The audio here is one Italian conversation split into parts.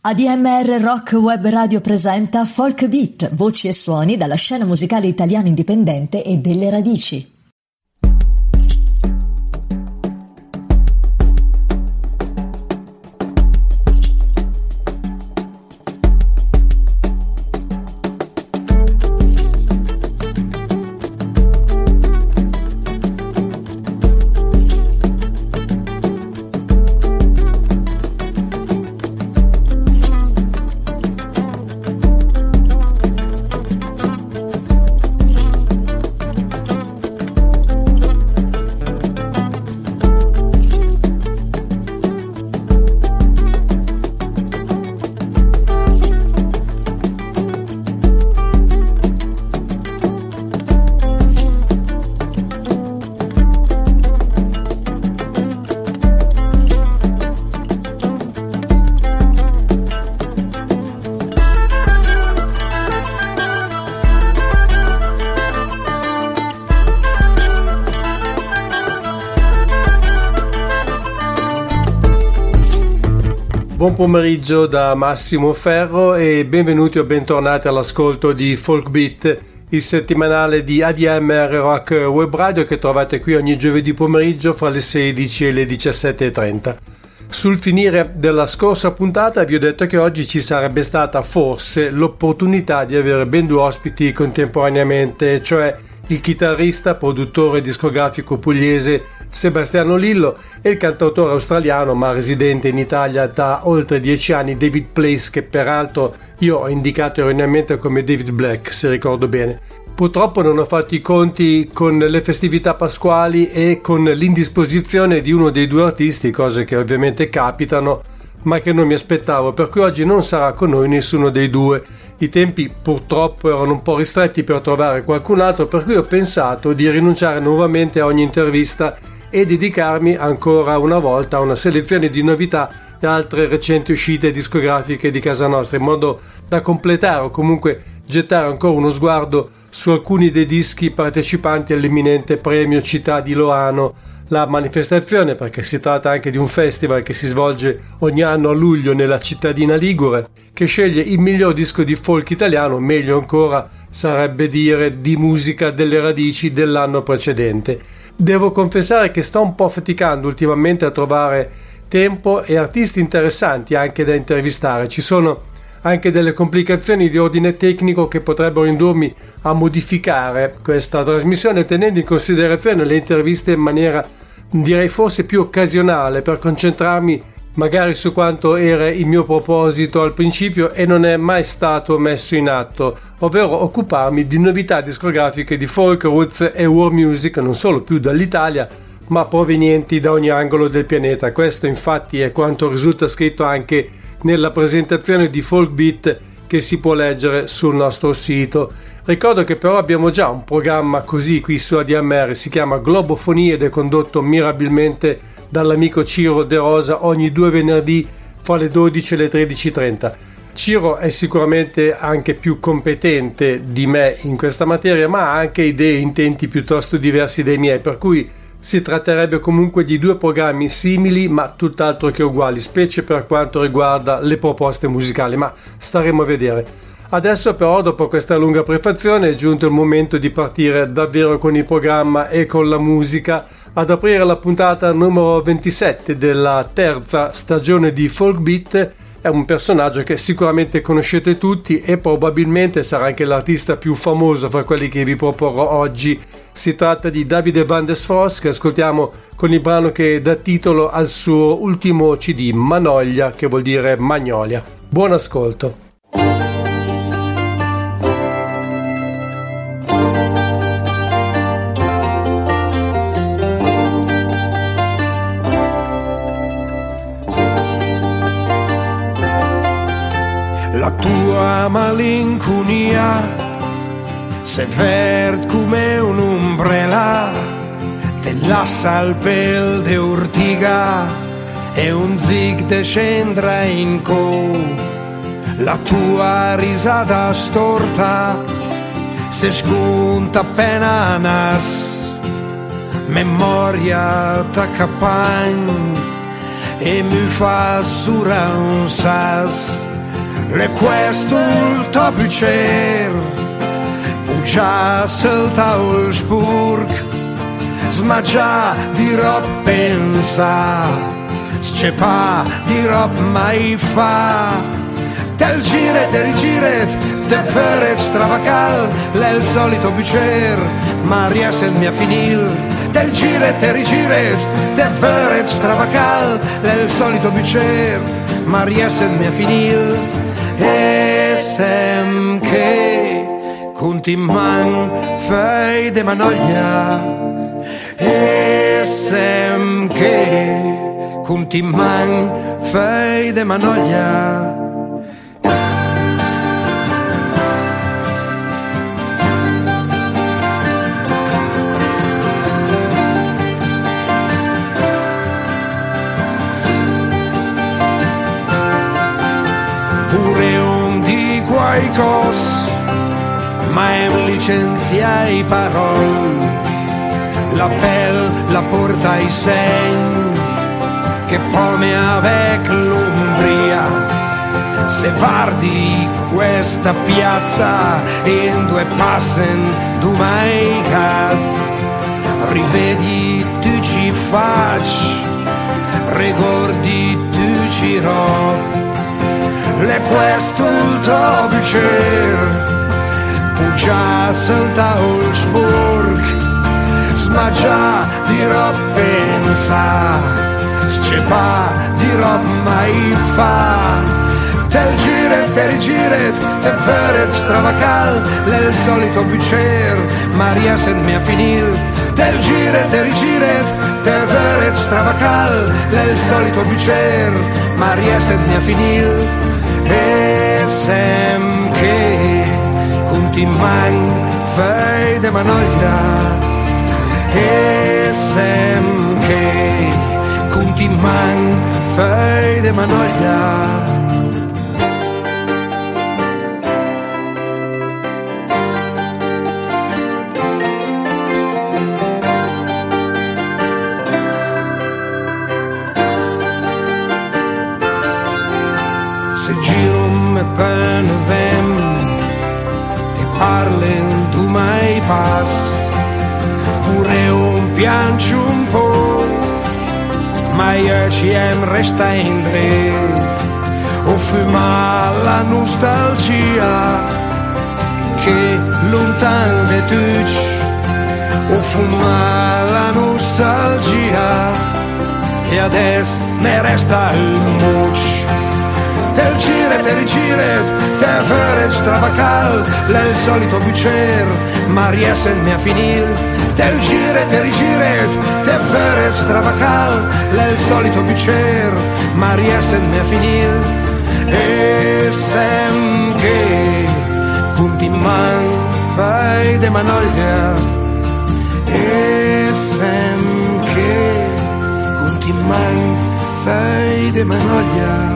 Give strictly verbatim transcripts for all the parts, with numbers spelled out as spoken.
A D M R Rock Web Radio presenta Folk Beat, voci e suoni dalla scena musicale italiana indipendente e delle radici. Buon pomeriggio da Massimo Ferro e benvenuti o bentornati all'ascolto di Folk Beat, il settimanale di A D M R Rock Web Radio che trovate qui ogni giovedì pomeriggio fra le sedici e le diciassette e trenta. Sul finire della scorsa puntata vi ho detto che oggi ci sarebbe stata forse l'opportunità di avere ben due ospiti contemporaneamente, cioè il chitarrista, produttore discografico pugliese Sebastiano Lillo e il cantautore australiano ma residente in Italia da oltre dieci anni David Place, che peraltro io ho indicato erroneamente come David Black, se ricordo bene. Purtroppo non ho fatto i conti con le festività pasquali e con l'indisposizione di uno dei due artisti, cose che ovviamente capitano ma che non mi aspettavo, per cui oggi non sarà con noi nessuno dei due. I tempi purtroppo erano un po' ristretti per trovare qualcun altro, per cui ho pensato di rinunciare nuovamente a ogni intervista e dedicarmi ancora una volta a una selezione di novità e altre recenti uscite discografiche di casa nostra, in modo da completare o comunque gettare ancora uno sguardo su alcuni dei dischi partecipanti all'imminente premio Città di Loano, la manifestazione, perché si tratta anche di un festival che si svolge ogni anno a luglio nella cittadina ligure, che sceglie il miglior disco di folk italiano, meglio ancora sarebbe dire di musica delle radici dell'anno precedente. Devo confessare che sto un po' faticando ultimamente a trovare tempo e artisti interessanti anche da intervistare. Ci sono anche delle complicazioni di ordine tecnico che potrebbero indurmi a modificare questa trasmissione, tenendo in considerazione le interviste in maniera, direi forse più occasionale, per concentrarmi magari su quanto era il mio proposito al principio e non è mai stato messo in atto, ovvero occuparmi di novità discografiche di folk, roots e world music, non solo più dall'Italia ma provenienti da ogni angolo del pianeta. Questo infatti è quanto risulta scritto anche nella presentazione di Folk Beat che si può leggere sul nostro sito. Ricordo che però abbiamo già un programma così qui su A D M R, si chiama Globofonie ed è condotto mirabilmente dall'amico Ciro De Rosa ogni due venerdì fra le dodici e le tredici e trenta. Ciro è sicuramente anche più competente di me in questa materia, ma ha anche idee e intenti piuttosto diversi dai miei, per cui si tratterebbe comunque di due programmi simili ma tutt'altro che uguali, specie per quanto riguarda le proposte musicali, ma staremo a vedere. Adesso però, dopo questa lunga prefazione, è giunto il momento di partire davvero con il programma e con la musica, ad aprire la puntata numero ventisette della terza stagione di Folk Beat. È un personaggio che sicuramente conoscete tutti e probabilmente sarà anche l'artista più famoso fra quelli che vi proporrò oggi. Si tratta di Davide Van der Sfors, che ascoltiamo con il brano che dà titolo al suo ultimo C D, Manoglia, che vuol dire magnolia. Buon ascolto. La tua malinconia se verd come un'ombrella te lascia al pel de ortiga e un zig de cendra in co. La tua risata storta se sconta appena nas, memoria t'accapagna e mi fa sura un sas. le questo il topicer, già salta il spurg, smagia di rob pensa, scepa di rob mai fa, del giret e rigiret, de feret stravacal, l'è il solito bicer, ma riesce il mia finil, del giret e rigiret, de feret stravacal, l'è il solito bicer, ma riesce il mia finil, e sem che contimman fei de manoglia, e sem che contimman fei de manoglia. Pure un di qualcos, ma em licenzia i parol, l'appel la porta ai segni, che pome avec l'umbria, se guardi questa piazza in due passen du mai caz, rivedi tu ci facci, ricordi tu ci rob, le questo il tuo bicer, già salta il spurg, smagia di rob pensa, scepa di rob mai fa, del giret e rigiret, del feret stravacal, l'è il solito bicer, ma riesce a finir, del giret e rigiret, del feret stravacal, l'è il solito bicer, ma riesce a finir, e sem che contimman fei de manoglia, e sem che contimman fei de manoglia. Se gium me penevem e parlen tu mai pas, pure un piancio un po', ma io ci em resta in dre, o fuma la nostalgia che lontan de tuci, o fuma la nostalgia e adesso me resta il muc. Del giret e rigiret, del feret stravacal, l'è il solito bicer, ma riesce a finir, del giret e rigiret, del feret stravacal, l'è il solito bicer, ma riesce a finir, e sem che contimman fei de manoglia, e sem che contimman fei de manoglia.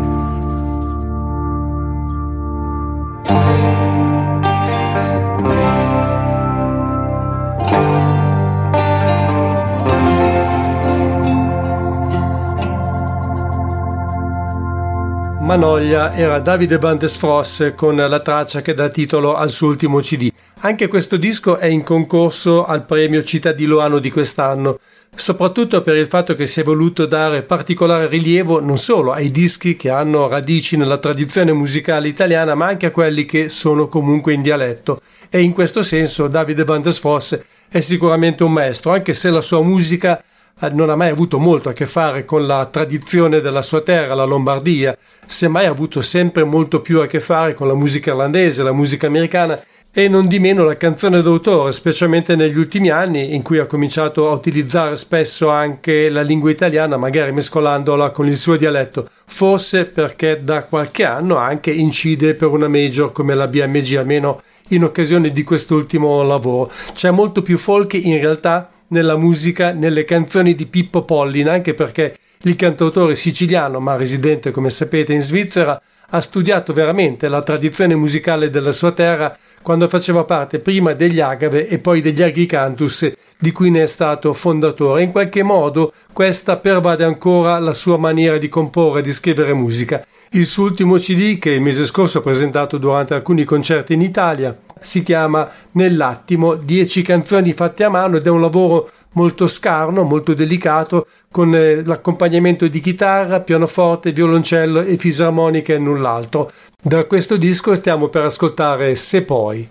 Manoglia era Davide Van der Sfross con la traccia che dà titolo al suo ultimo C D. Anche questo disco è in concorso al premio Città di Loano di quest'anno, soprattutto per il fatto che si è voluto dare particolare rilievo non solo ai dischi che hanno radici nella tradizione musicale italiana, ma anche a quelli che sono comunque in dialetto. E in questo senso Davide Van der Sfross è sicuramente un maestro, anche se la sua musica non ha mai avuto molto a che fare con la tradizione della sua terra, la Lombardia, semmai ha avuto sempre molto più a che fare con la musica irlandese, la musica americana e non di meno la canzone d'autore, specialmente negli ultimi anni in cui ha cominciato a utilizzare spesso anche la lingua italiana, magari mescolandola con il suo dialetto, forse perché da qualche anno anche incide per una major come la B M G, almeno in occasione di quest'ultimo lavoro. C'è molto più folk in realtà nella musica, nelle canzoni di Pippo Pollin, anche perché Il cantautore siciliano, ma residente come sapete in Svizzera, ha studiato veramente la tradizione musicale della sua terra quando faceva parte prima degli Agave e poi degli Agricantus, di cui ne è stato fondatore. In qualche modo questa pervade ancora la sua maniera di comporre e di scrivere musica. Il suo ultimo C D, che il mese scorso ha presentato durante alcuni concerti in Italia, si chiama Nell'attimo, dieci canzoni fatte a mano, ed è un lavoro molto scarno, molto delicato, con eh, l'accompagnamento di chitarra, pianoforte, violoncello e fisarmonica e null'altro. Da questo disco stiamo per ascoltare Se poi.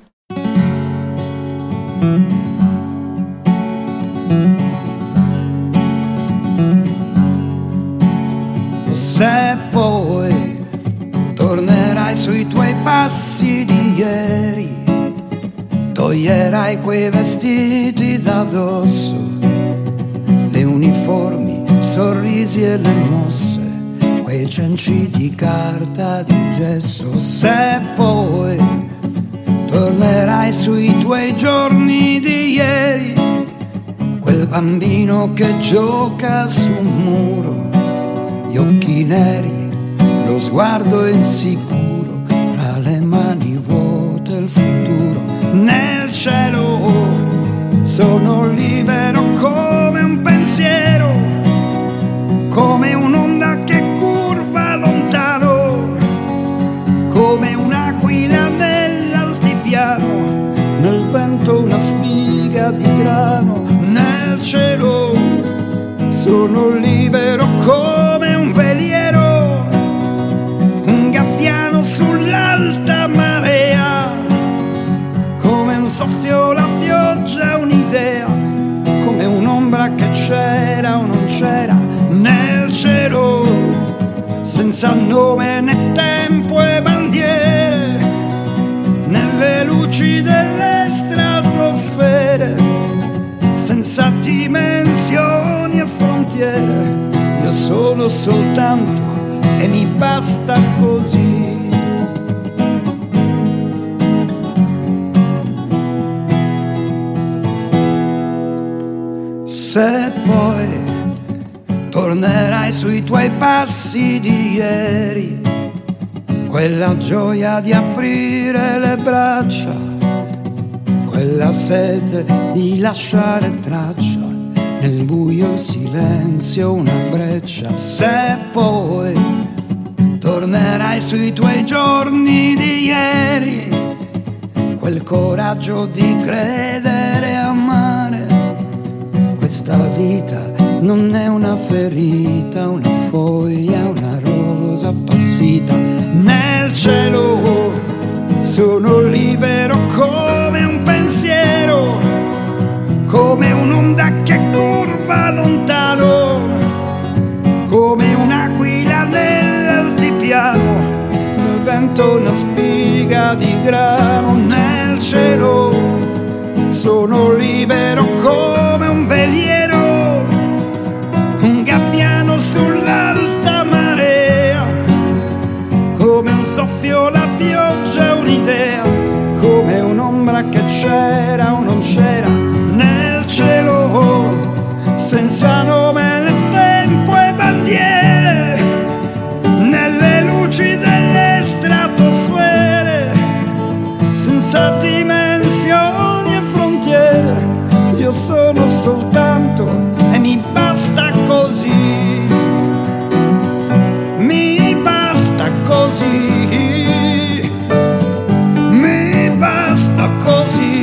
Se poi tornerai sui tuoi passi di ieri, toglierai quei vestiti da addosso, le uniformi, sorrisi e le mosse, quei cenci di carta di gesso. Se poi tornerai sui tuoi giorni di ieri, quel bambino che gioca su un muro, gli occhi neri, lo sguardo insicuro, tra le mani vuote il futuro. Nel cielo sono libero come un pensiero, come un'onda che curva lontano, come un'aquila nell'altipiano, nel vento una spiga di grano. Nel cielo sono libero come un veliero, un gabbiano sull'alta marea, come un soffio la pioggia, un'idea, come un'ombra che c'era o non c'era. Nel cielo senza nome né tempo e bandiere, nelle luci delle stratosfere, senza dimensioni e frontiere. Io sono soltanto e mi basta così. Se poi tornerai sui tuoi passi di ieri, quella gioia di aprire le braccia, quella sete di lasciare traccia, nel buio il silenzio una breccia. Se poi tornerai sui tuoi giorni di ieri, quel coraggio di credere e amare, questa vita non è una ferita, una foglia, una rosa appassita. Nel cielo sono libero come un pensiero, come un'onda che curva lontano, come un'aquila nell'altipiano, nel vento una spiga di grano. Nel cielo sono libero come un veliero, un gabbiano sull'alta marea, come un soffio la pioggia, un'idea, come un'ombra che c'era o non c'era. Nel cielo senza nome né tempo e bandiere, nelle luci delle stratosfere, senza dimensioni e frontiere. Io sono soltanto e mi basta così, mi basta così, mi basta così.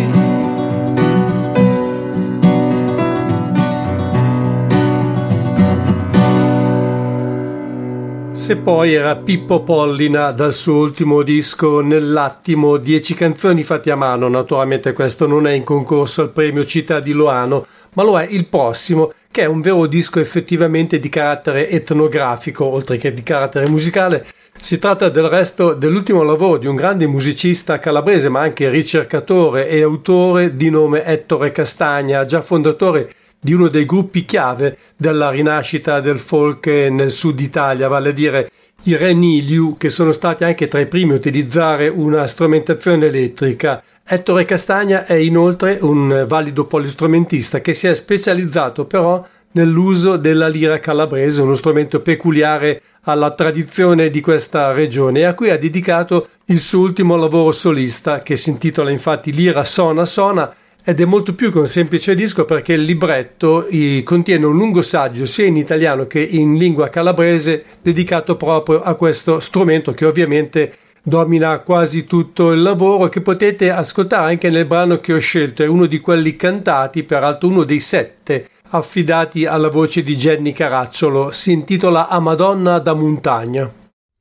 Se poi era Pippo Pollina dal suo ultimo disco Nell'attimo, dieci canzoni fatte a mano. Naturalmente questo non è in concorso al premio Città di Loano, ma lo è il prossimo, che è un vero disco effettivamente di carattere etnografico oltre che di carattere musicale. Si tratta del resto dell'ultimo lavoro di un grande musicista calabrese ma anche ricercatore e autore di nome Ettore Castagna, già fondatore di uno dei gruppi chiave della rinascita del folk nel sud Italia, vale a dire i Reniliu, che sono stati anche tra i primi a utilizzare una strumentazione elettrica. Ettore Castagna è inoltre un valido polistrumentista che si è specializzato però nell'uso della lira calabrese, uno strumento peculiare alla tradizione di questa regione, e a cui ha dedicato il suo ultimo lavoro solista, che si intitola infatti Lira Sona Sona, ed è molto più che un semplice disco perché il libretto contiene un lungo saggio sia in italiano che in lingua calabrese dedicato proprio a questo strumento, che ovviamente domina quasi tutto il lavoro, che potete ascoltare anche nel brano che ho scelto. È uno di quelli cantati, peraltro uno dei sette affidati alla voce di Jenny Caracciolo. Si intitola A Madonna da Montagna.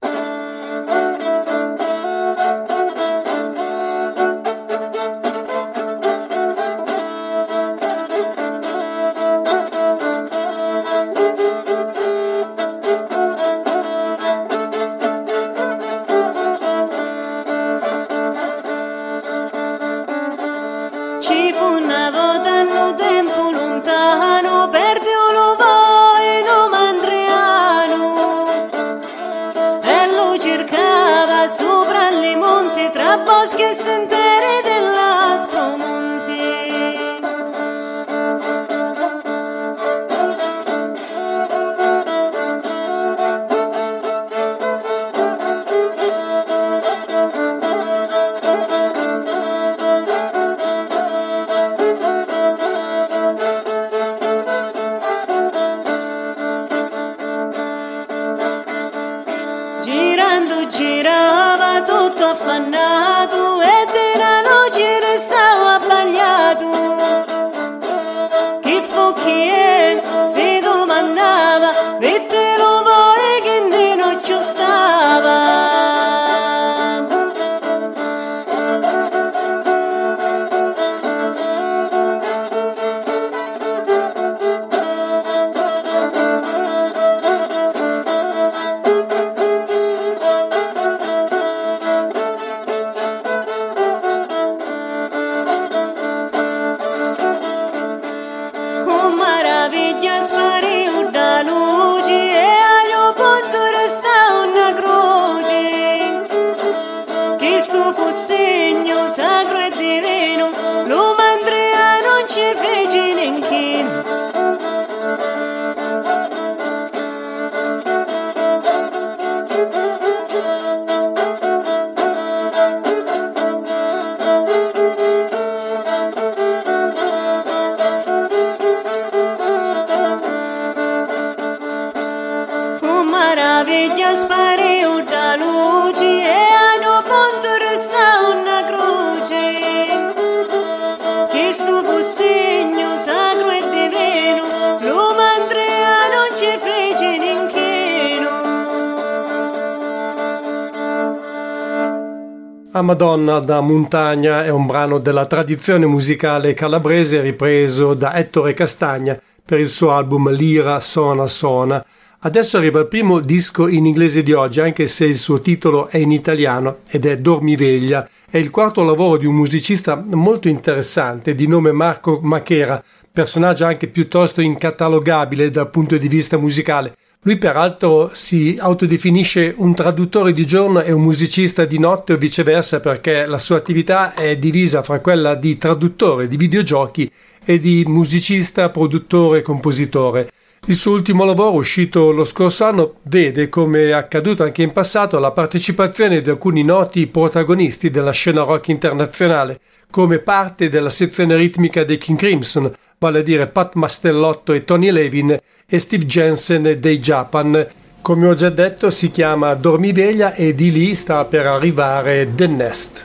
A Madonna da Montagna è un brano della tradizione musicale calabrese ripreso da Ettore Castagna per il suo album Lira Sona Sona. Adesso arriva il primo disco in inglese di oggi, anche se il suo titolo è in italiano, ed è Dormiveglia. È il quarto lavoro di un musicista molto interessante di nome Marco Machera, personaggio anche piuttosto incatalogabile dal punto di vista musicale. Lui peraltro si autodefinisce un traduttore di giorno e un musicista di notte o viceversa, perché la sua attività è divisa fra quella di traduttore di videogiochi e di musicista, produttore e compositore. Il suo ultimo lavoro, uscito lo scorso anno, vede, come è accaduto anche in passato, la partecipazione di alcuni noti protagonisti della scena rock internazionale come parte della sezione ritmica dei King Crimson, vale a dire Pat Mastellotto e Tony Levin e Steve Jensen dei Japan. Come ho già detto, si chiama Dormiveglia e di lì sta per arrivare The Nest.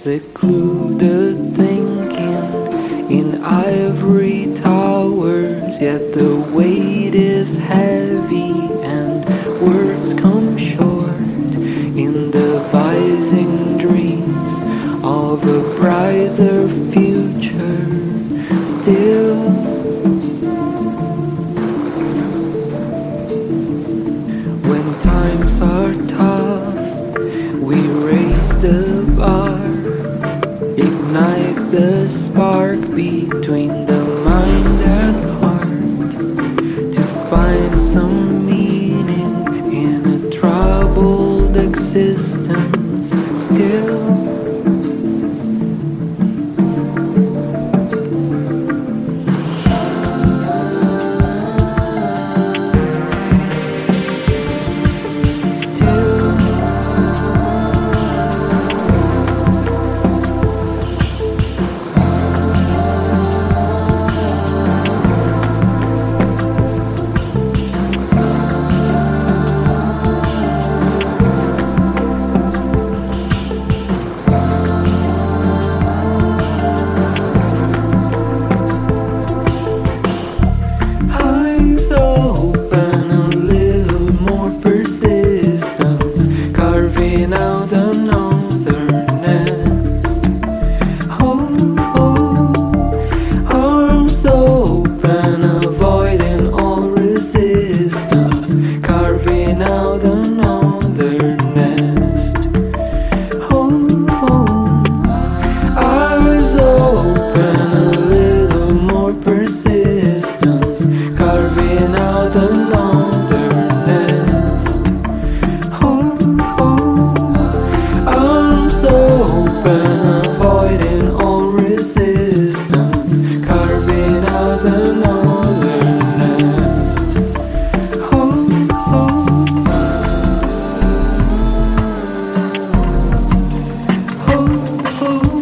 Secluded thinking in ivory towers, yet the weight is heavy and words come short in devising dreams of a brighter future still. When times are tough, we raise the bar, ignite the spark between the mind and heart, to find some meaning in a troubled existence still. carving out another nest. Oh, oh, arms open, avoiding all resistance, carving out another nest. Oh, oh, eyes open, a little more persistence, carving out another nest. Oh, oh, arms open, avoiding all resistance, carving out another nest. Oh, oh, oh, oh.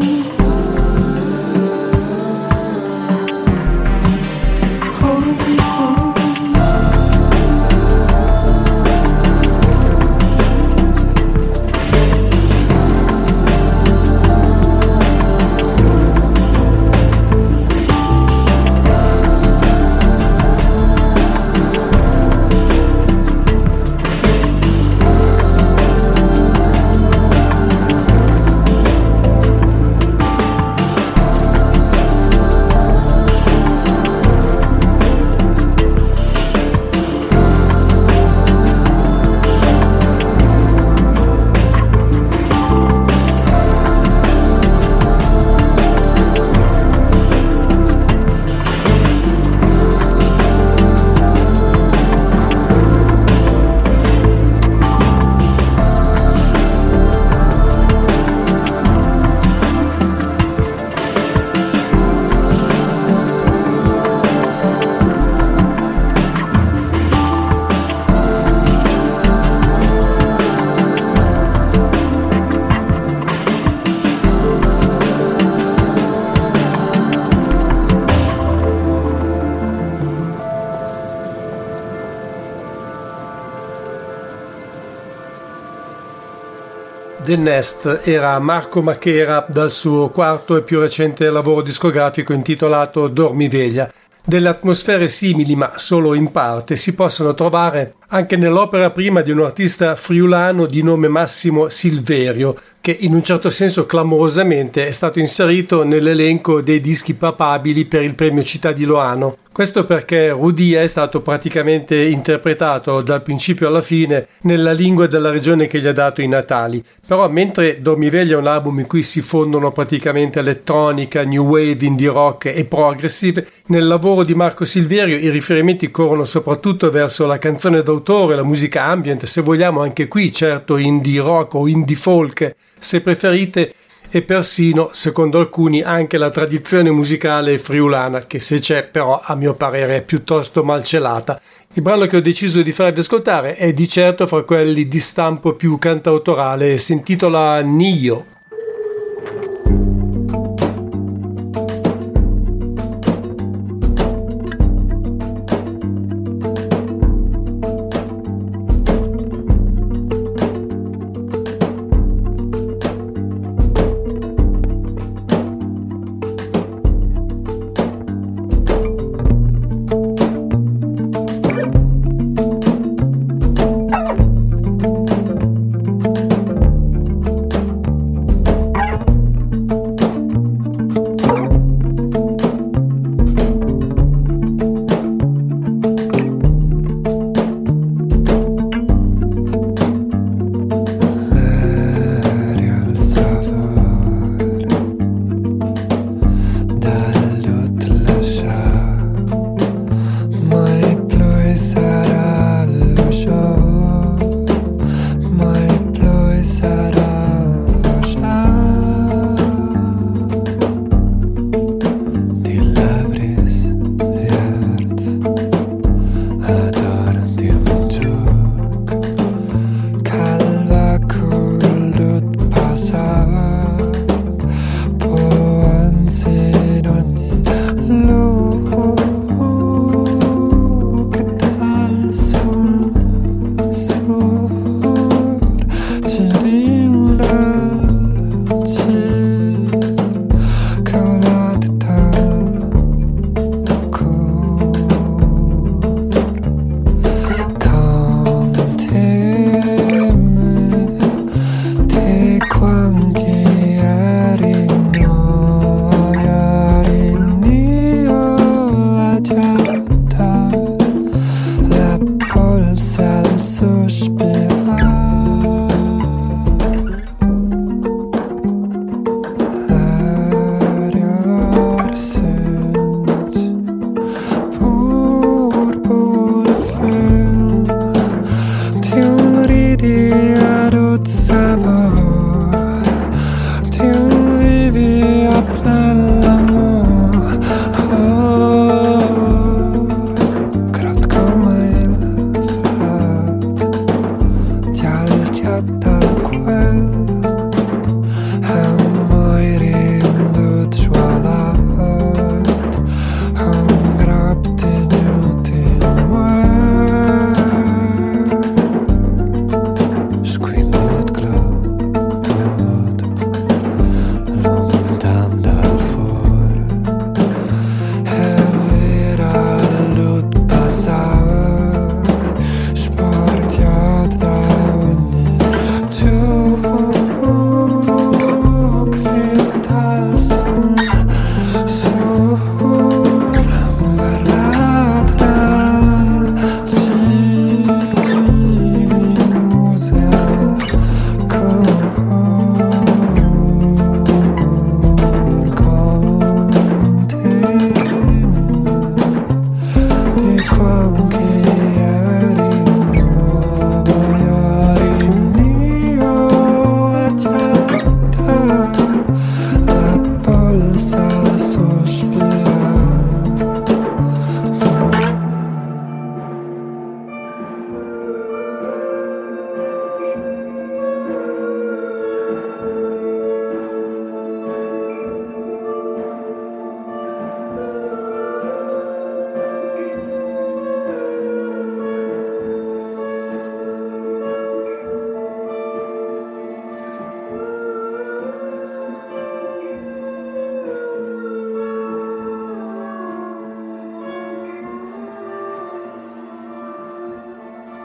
The Nest era Marco Machera dal suo quarto e più recente lavoro discografico intitolato Dormiveglia. Delle atmosfere simili, ma solo in parte, si possono trovare anche nell'opera prima di un artista friulano di nome Massimo Silverio, che in un certo senso clamorosamente è stato inserito nell'elenco dei dischi papabili per il premio Città di Loano. Questo perché Rudia è stato praticamente interpretato dal principio alla fine nella lingua della regione che gli ha dato i natali. Però mentre Dormiveglia è un album in cui si fondono praticamente elettronica, new wave, indie rock e progressive, nel lavoro di Marco Silverio i riferimenti corrono soprattutto verso la canzone d'autore, la musica ambient, se vogliamo anche qui certo indie rock o indie folk se preferite, e persino, secondo alcuni, anche la tradizione musicale friulana, che se c'è però a mio parere è piuttosto malcelata. Il brano che ho deciso di farvi ascoltare è di certo fra quelli di stampo più cantautorale e si intitola Nio.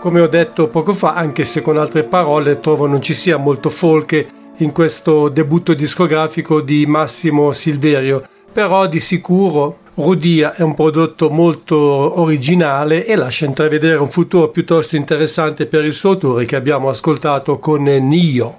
Come ho detto poco fa, anche se con altre parole, trovo non ci sia molto folk in questo debutto discografico di Massimo Silverio, però di sicuro Rudia è un prodotto molto originale e lascia intravedere un futuro piuttosto interessante per il suo autore, che abbiamo ascoltato con Nio.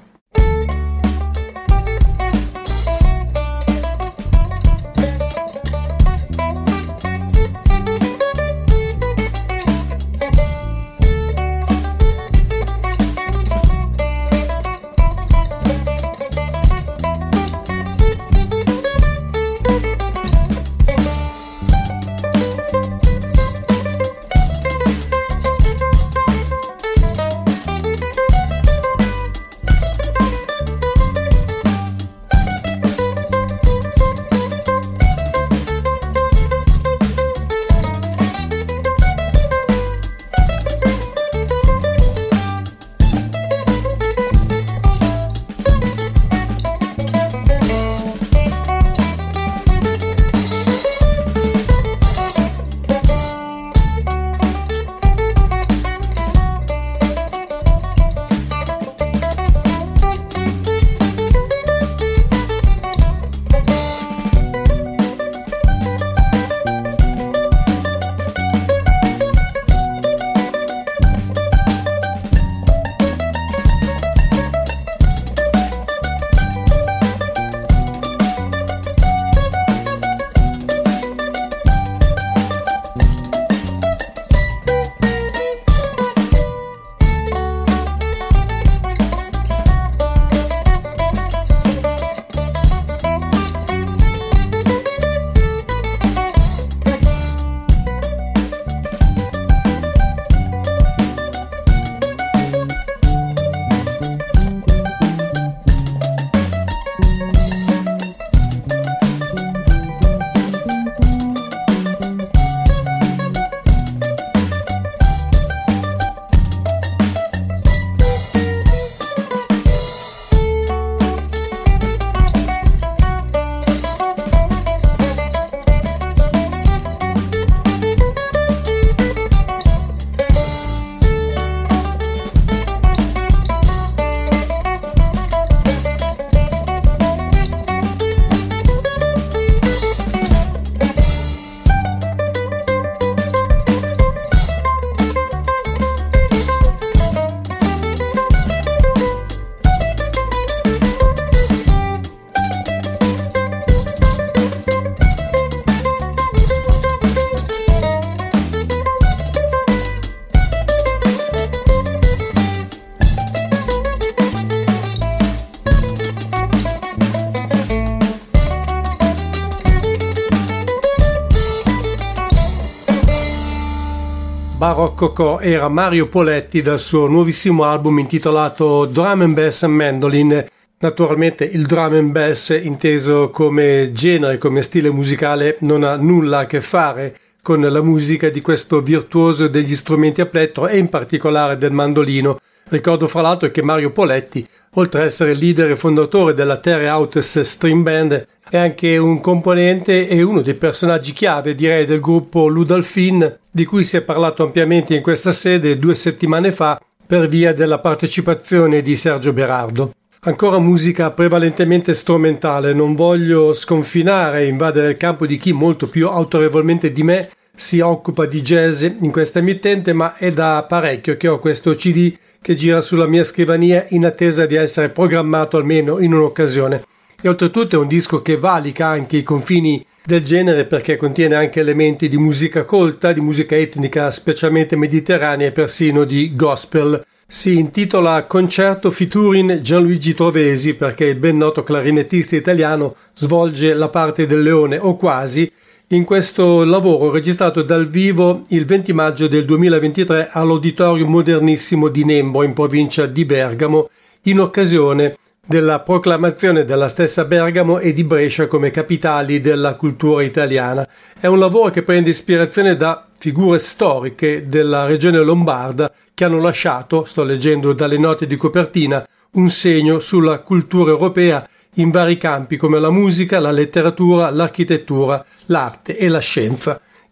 Barocco era Mario Poletti dal suo nuovissimo album intitolato Drum and Bass and Mandolin. Naturalmente il drum and bass, inteso come genere, come stile musicale, non ha nulla a che fare con la musica di questo virtuoso degli strumenti a plettro e in particolare del mandolino. Ricordo fra l'altro che Mario Poletti, oltre ad essere leader e fondatore della Terre Hautes String Band, è anche un componente e uno dei personaggi chiave, direi, del gruppo Ludolphin, di cui si è parlato ampiamente in questa sede due settimane fa per via della partecipazione di Sergio Berardo. Ancora musica prevalentemente strumentale, non voglio sconfinare e invadere il campo di chi molto più autorevolmente di me si occupa di jazz in questa emittente, ma è da parecchio che ho questo C D che gira sulla mia scrivania in attesa di essere programmato almeno in un'occasione. E oltretutto è un disco che valica anche i confini del genere, perché contiene anche elementi di musica colta, di musica etnica specialmente mediterranea e persino di gospel. Si intitola Concerto featuring Gianluigi Trovesi perché il ben noto clarinettista italiano svolge la parte del leone o quasi in questo lavoro registrato dal vivo il venti maggio del duemilaventitré all'Auditorium Modernissimo di Nembro in provincia di Bergamo, in occasione della proclamazione della stessa Bergamo e di Brescia come capitali della cultura italiana. È un lavoro che prende ispirazione da figure storiche della regione lombarda che hanno lasciato, sto leggendo dalle note di copertina, un segno sulla cultura europea in vari campi come la musica, la letteratura, l'architettura, l'arte e la scienza.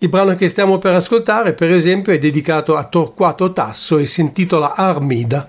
Il brano che stiamo per ascoltare, per esempio, è dedicato a Torquato Tasso e si intitola Armida.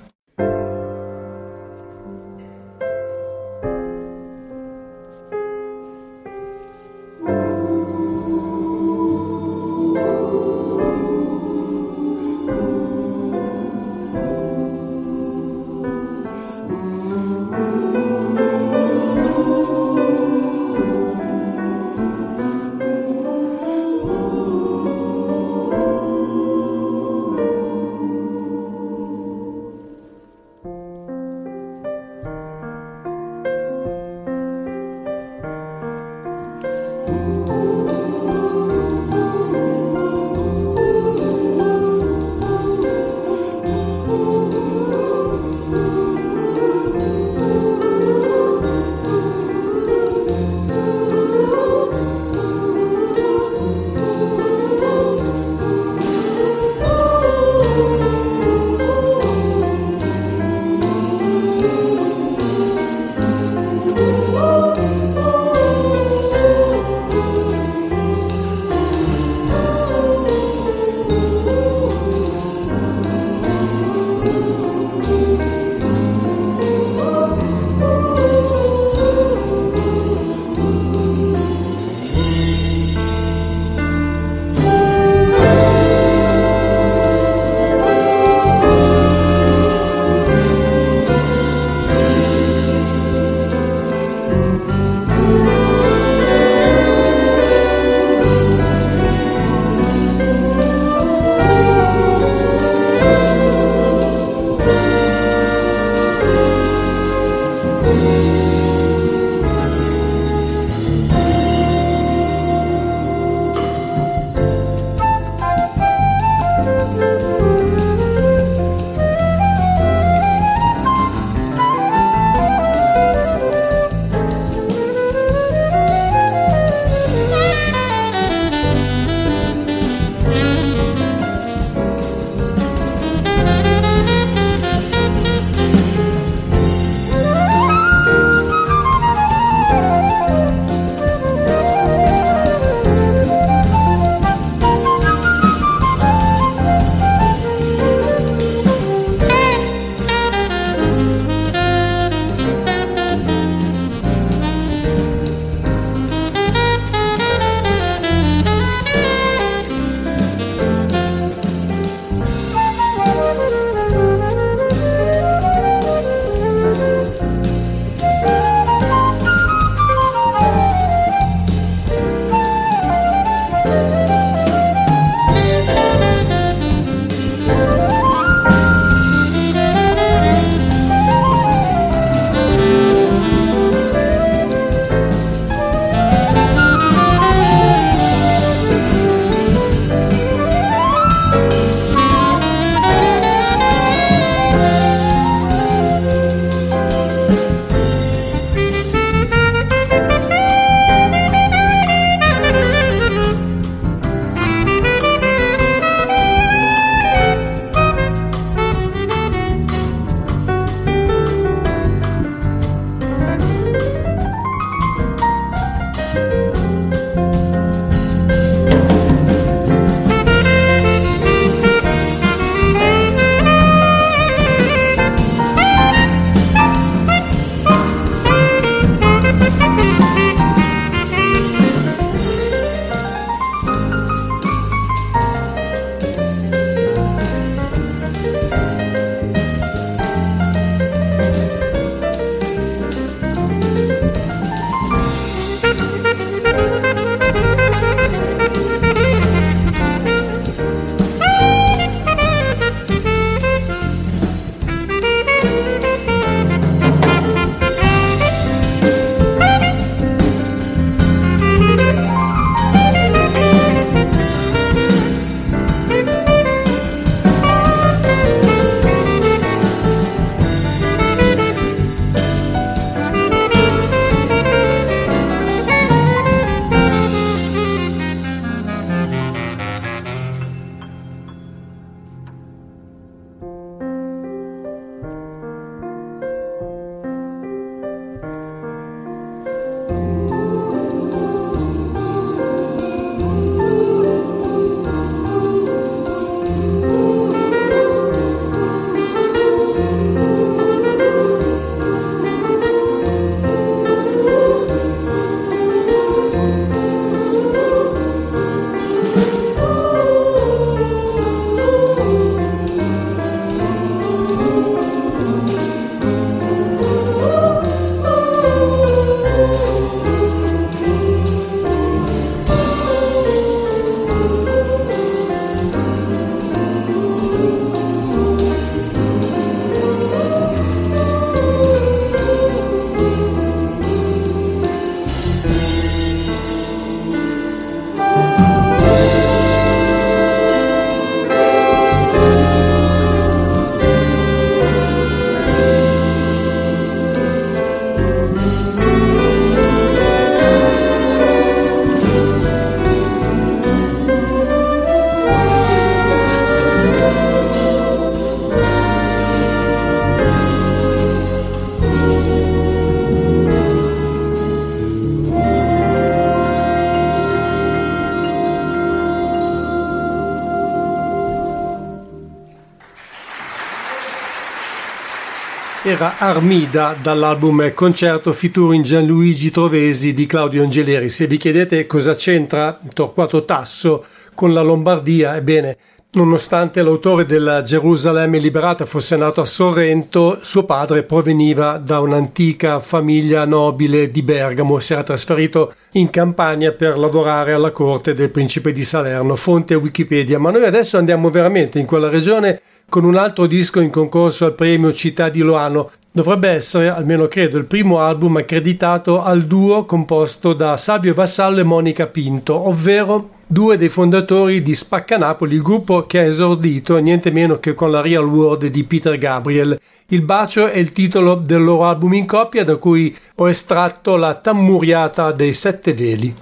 era Armida dall'album Concerto featuring Gianluigi Trovesi di Claudio Angeleri. Se vi chiedete cosa c'entra Torquato Tasso con la Lombardia, ebbene, nonostante l'autore della Gerusalemme liberata fosse nato a Sorrento, suo padre proveniva da un'antica famiglia nobile di Bergamo, si era trasferito in Campania per lavorare alla corte del principe di Salerno, fonte Wikipedia. Ma noi adesso andiamo veramente in quella regione con un altro disco in concorso al premio Città di Loano. Dovrebbe essere, almeno credo, il primo album accreditato al duo composto da Salvio Vassallo e Monica Pinto, ovvero due dei fondatori di Spaccanapoli, il gruppo che ha esordito niente meno che con la Real World di Peter Gabriel. Il bacio è il titolo del loro album in coppia, da cui ho estratto la Tammuriata dei Sette Veli.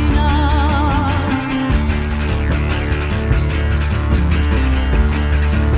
Fina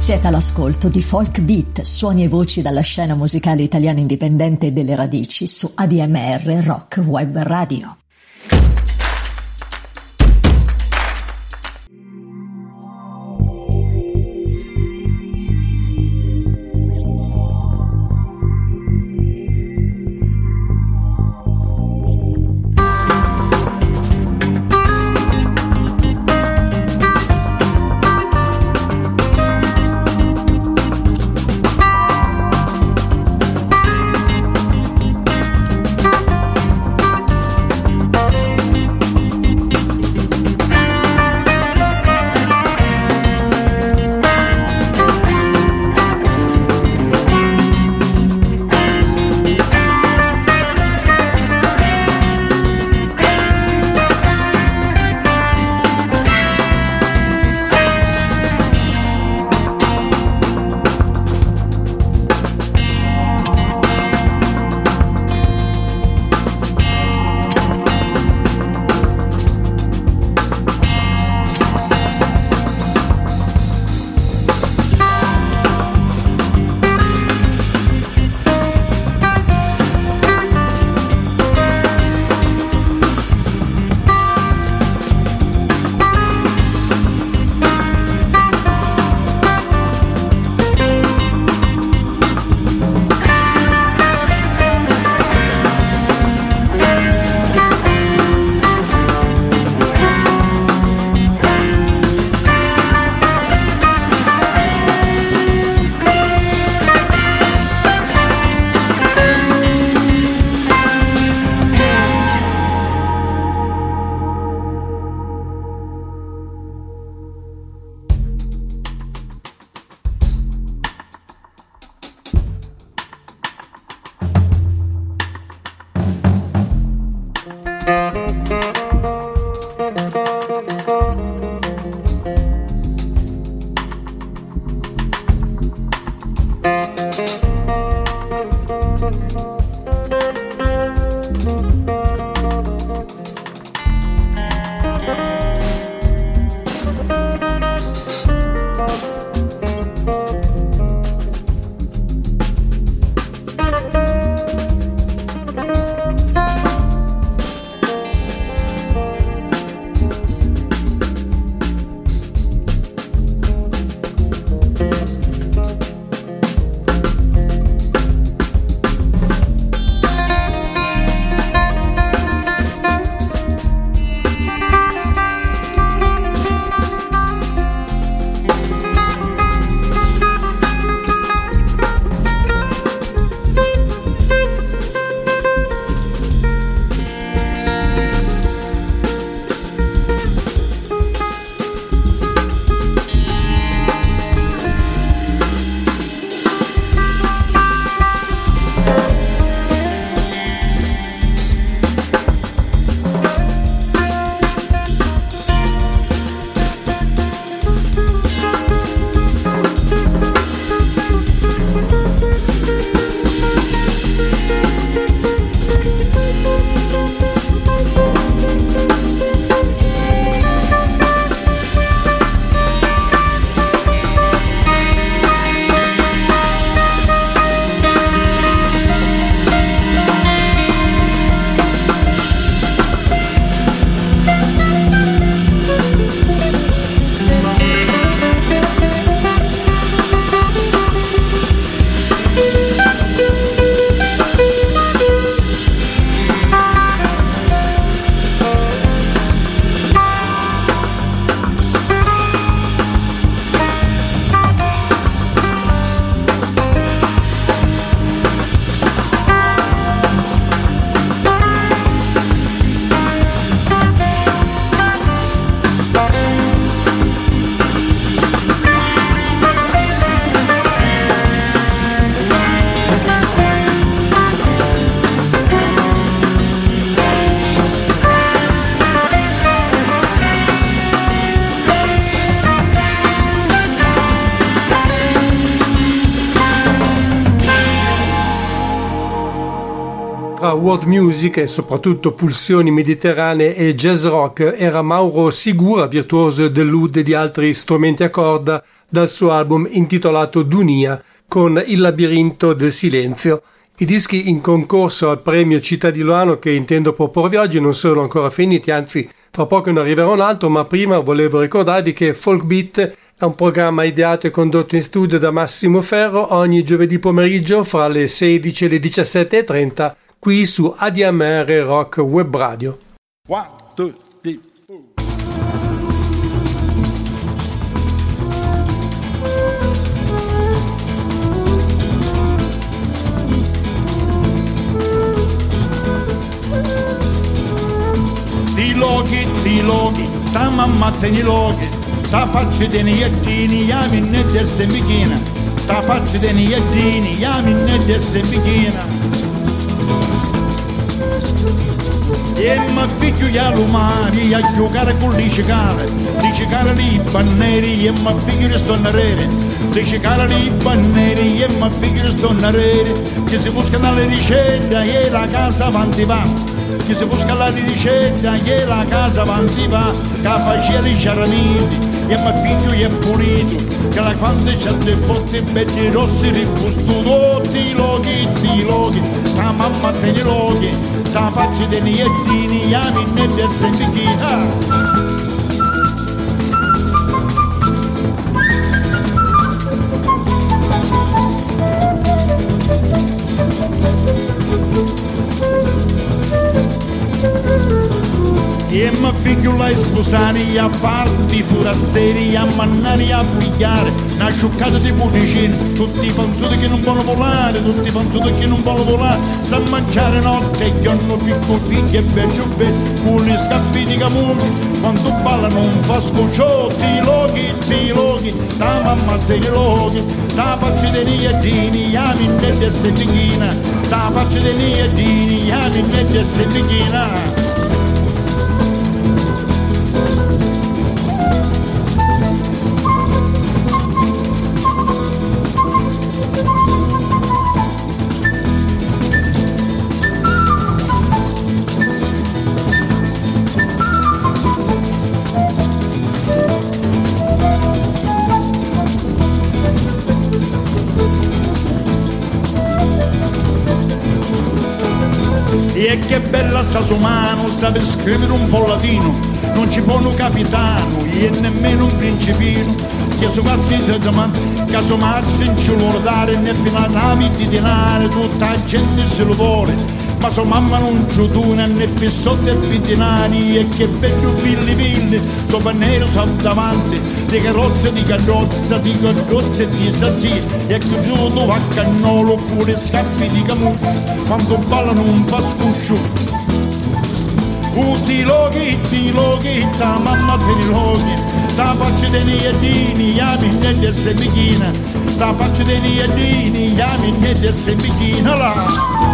Siete all'ascolto di Folk Beat, suoni e voci dalla scena musicale italiana indipendente e delle radici su A D M R Rock Web Radio. tra world music e soprattutto pulsioni mediterranee e jazz rock era Mauro Sigura, virtuoso dell'oud e di altri strumenti a corda, dal suo album intitolato Dunia con Il labirinto del silenzio. I dischi in concorso al premio Città di Loano che intendo proporvi oggi non sono ancora finiti, anzi fra poco ne arriverà un altro, ma prima volevo ricordarvi che Folk Beat è un programma ideato e condotto in studio da Massimo Ferro ogni giovedì pomeriggio fra le sedici e le diciassette e trenta qui su A D M R Rock Web Radio. One, two, three, four. Ti loghi, ti loghi, ta mamma te ni loghi, ta facci de nientini, ya minne de sembichina, ta facci de nientini, ya minne de sembichina. E mi figlio ya lumari a giocare con le cicale, le cicale lì banneri e mi figlio di stonnerere, le cicale lì banneri e mi figlio di stonnerere, che si buscano le ricette e la casa avanti va, che si busca la ricetta e la casa avanti va, che faccia i ciaraniti e mi figlio è pulito, che la quando c'è le botte belli rossi ripustuto, ti loghi, ti loghi, la mamma te ne loghi, la faccia dei niettini, ya minne de sembichina. E mi figlio la sposare a parti forasteri, a mannare a pigliare una ciuccata di butticini, tutti i panzuti che non vogliono volare, tutti i panzuti che non vogliono volare, sa mangiare notte e giorno piccolo figlio e bello bello, con gli scappi di camuccio, quando ballano un fa scoccio, ti loghi, ti loghi, la mamma te ne loghi, la faccia dei niettini, ya minne de sembichina, la faccia dei niettini, ya minne de sembichina. E che bella sa umano, sape scrivere un po' latino, non ci può un capitano e nemmeno un principino, che su partite domani, caso Martin ci vuole dare, ne fino navi di denaro, tutta la gente se lo vuole, ma sua mamma non ci dona né pissotti e pitinari, e che bello villi villi, sopra nero sa davanti, di carrozza di carrozza, di carrozza e di sassi, e che tutto va a cannolo, pure scappi di camuccio, quando ballano un fa scuscio. Uh, ti loghi, ti loghi, ta mamma te ne loghi, ta faccia dei niettini, ya minne de sembichina, ta faccia dei niettini, ya minne de sembichina là.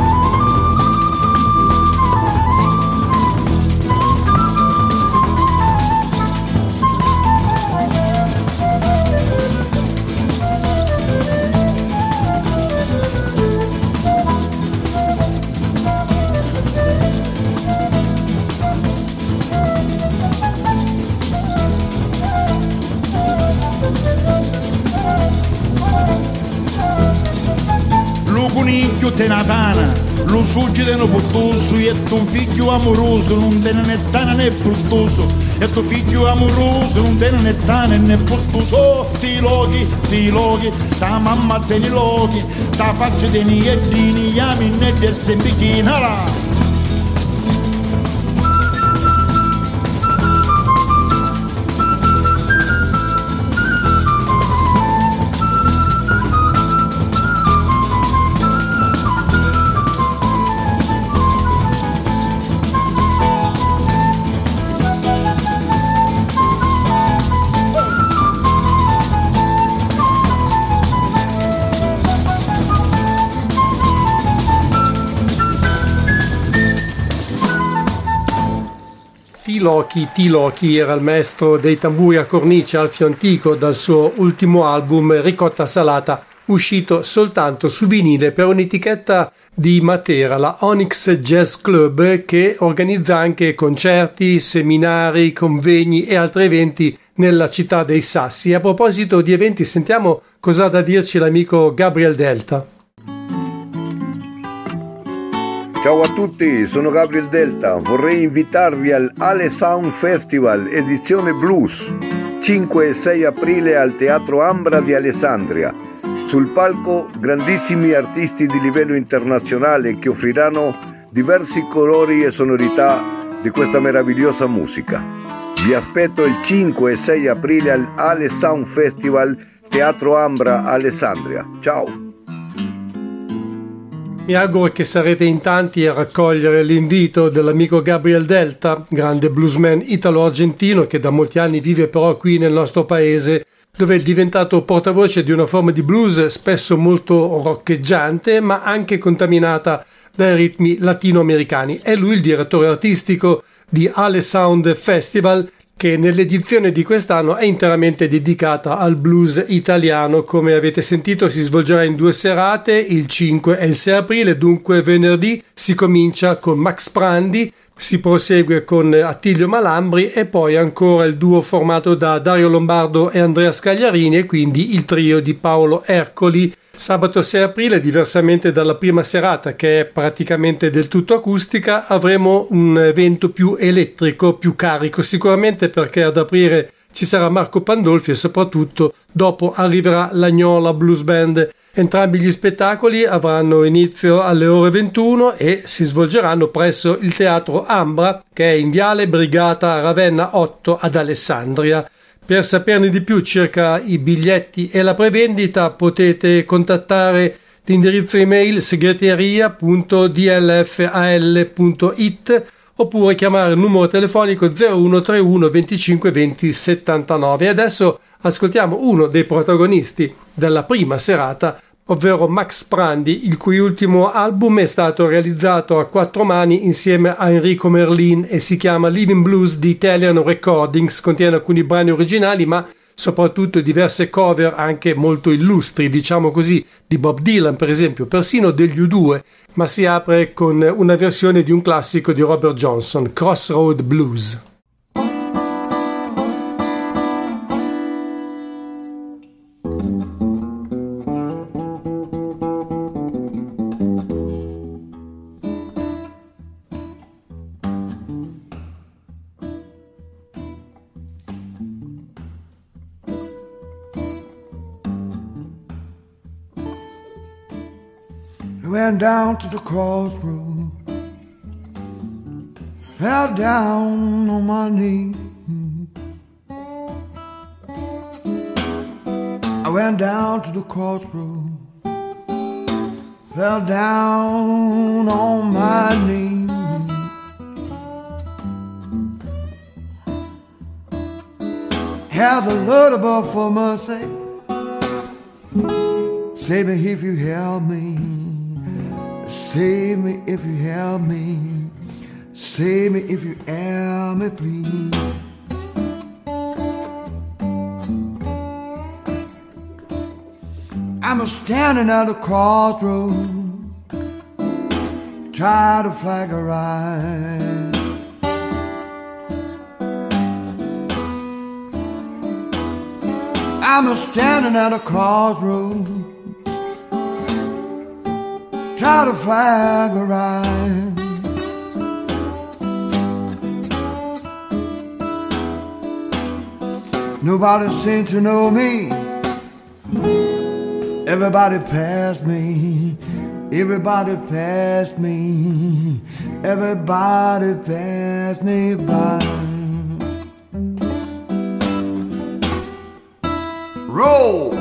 Coniglio te natana, lo suggi te ne portoso, e tuo figlio amoroso non te ne tana né bruttoso, e tuo figlio amoroso non te ne tana né bruttoso. Oh, ti loghi, ti loghi, ta mamma te ne loghi, ta faccia dei niettini, ya minne de sembichina là. Loki, T-Loki era il maestro dei tamburi a cornice Alfio Antico dal suo ultimo album Ricotta Salata, uscito soltanto su vinile per un'etichetta di Matera, la Onyx Jazz Club, che organizza anche concerti, seminari, convegni e altri eventi nella città dei Sassi. A proposito di eventi, sentiamo cosa ha da dirci l'amico Gabriel Delta. Ciao a tutti, sono Gabriel Delta. Vorrei invitarvi al Ale Sound Festival edizione blues cinque e sei aprile al Teatro Ambra di Alessandria. Sul palco grandissimi artisti di livello internazionale che offriranno diversi colori e sonorità di questa meravigliosa musica. Vi aspetto il cinque e sei aprile al Ale Sound Festival Teatro Ambra Alessandria. Ciao! Mi auguro che sarete in tanti a raccogliere l'invito dell'amico Gabriel Delta, grande bluesman italo-argentino che da molti anni vive però qui nel nostro paese, dove è diventato portavoce di una forma di blues spesso molto roccheggiante, ma anche contaminata dai ritmi latinoamericani. È lui il direttore artistico di Ale Sound Festival, che nell'edizione di quest'anno è interamente dedicata al blues italiano. Come avete sentito, si svolgerà in due serate, il cinque e il sei aprile. Dunque venerdì si comincia con Max Prandi, si prosegue con Attilio Malambri e poi ancora il duo formato da Dario Lombardo e Andrea Scagliarini, e quindi il trio di Paolo Ercoli. Sabato sei aprile, diversamente dalla prima serata che è praticamente del tutto acustica, avremo un evento più elettrico, più carico sicuramente, perché ad aprire ci sarà Marco Pandolfi e soprattutto dopo arriverà l'Agnola Blues Band. Entrambi gli spettacoli avranno inizio alle ore ventuno e si svolgeranno presso il Teatro Ambra, che è in Viale Brigata Ravenna otto ad Alessandria. Per saperne di più circa i biglietti e la prevendita potete contattare l'indirizzo email segreteria punto d l f a l punto i t oppure chiamare il numero telefonico zero uno tre uno venticinque venti settantanove. E adesso ascoltiamo uno dei protagonisti della prima serata, ovvero Max Prandi, il cui ultimo album è stato realizzato a quattro mani insieme a Enrico Merlin e si chiama Living Blues The Italian Recordings. Contiene alcuni brani originali, ma soprattutto diverse cover anche molto illustri, diciamo così, di Bob Dylan per esempio, persino degli U due, ma si apre con una versione di un classico di Robert Johnson, Crossroad Blues. Went down to the crossroad, fell down on my knee. I went down to the crossroad, fell down on my knee. Have the Lord above for mercy, save me if you help me. Save me if you help me. Save me if you help me, please. I'm standing at a crossroad, try to flag a ride. I'm standing at a crossroad, try to flag a ride. Nobody seemed to know me. Everybody passed me. Everybody passed me. Everybody passed me by. Roll!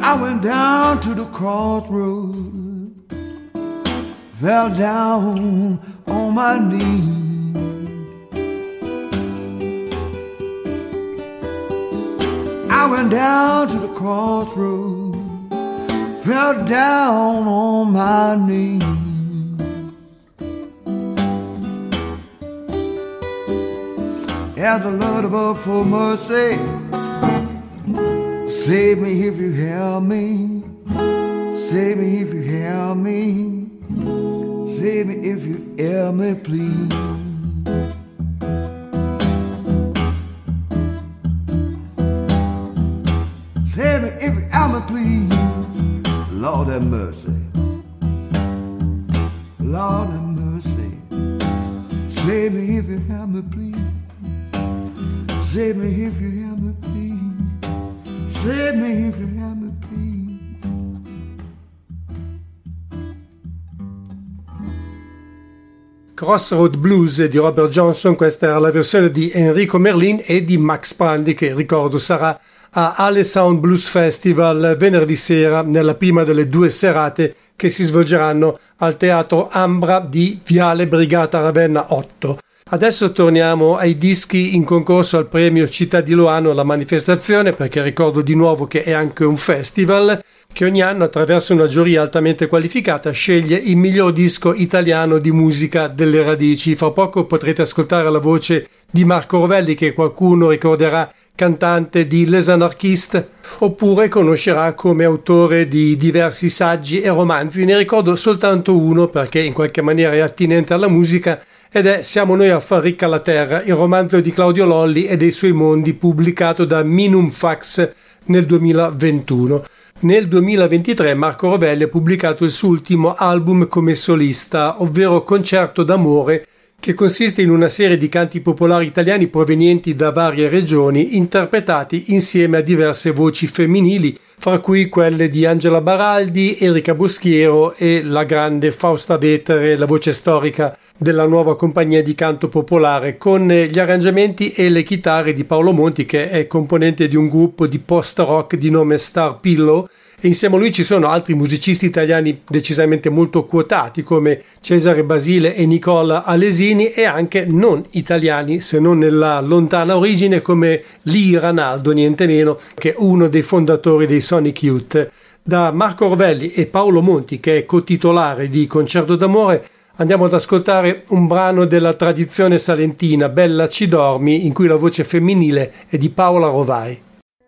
I went down to the crossroads, fell down on my knees. I went down to the crossroads, fell down on my knees. As a Lord for mercy, save me if you help me. Save me if you help me. Save me if you help me, please. Save me if you help me, please. Lord have mercy. Lord have mercy. Save me if you help me, please. Save me if you help me, please. Save me if you help me, please. Crossroad Blues di Robert Johnson, questa era la versione di Enrico Merlin e di Max Pandi, che ricordo sarà a Allentown Blues Festival venerdì sera nella prima delle due serate che si svolgeranno al Teatro Ambra di Viale Brigata Ravenna otto. Adesso torniamo ai dischi in concorso al premio Città di Loano, la manifestazione, perché ricordo di nuovo che è anche un festival che ogni anno attraverso una giuria altamente qualificata sceglie il miglior disco italiano di musica delle radici. Fra poco potrete ascoltare la voce di Marco Rovelli, che qualcuno ricorderà cantante di Les Anarchistes, oppure conoscerà come autore di diversi saggi e romanzi. Ne ricordo soltanto uno perché in qualche maniera è attinente alla musica, ed è Siamo noi a far ricca la terra, il romanzo di Claudio Lolli e dei suoi mondi, pubblicato da Minum Fax nel duemilaventuno. Nel duemilaventitré Marco Rovelli ha pubblicato il suo ultimo album come solista, ovvero Concerto d'amore, che consiste in una serie di canti popolari italiani provenienti da varie regioni, interpretati insieme a diverse voci femminili, fra cui quelle di Angela Baraldi, Erika Boschiero e la grande Fausta Vetere, la voce storica della nuova compagnia di canto popolare, con gli arrangiamenti e le chitarre di Paolo Monti, che è componente di un gruppo di post-rock di nome Star Pillow, e insieme a lui ci sono altri musicisti italiani decisamente molto quotati come Cesare Basile e Nicola Alesini, e anche non italiani se non nella lontana origine come Lee Ranaldo, niente meno, che è uno dei fondatori dei Sonic Youth. Da Marco Rovelli e Paolo Monti, che è cotitolare di Concerto d'amore, andiamo ad ascoltare un brano della tradizione salentina, Bella ci dormi, in cui la voce femminile è di Paola Rovai.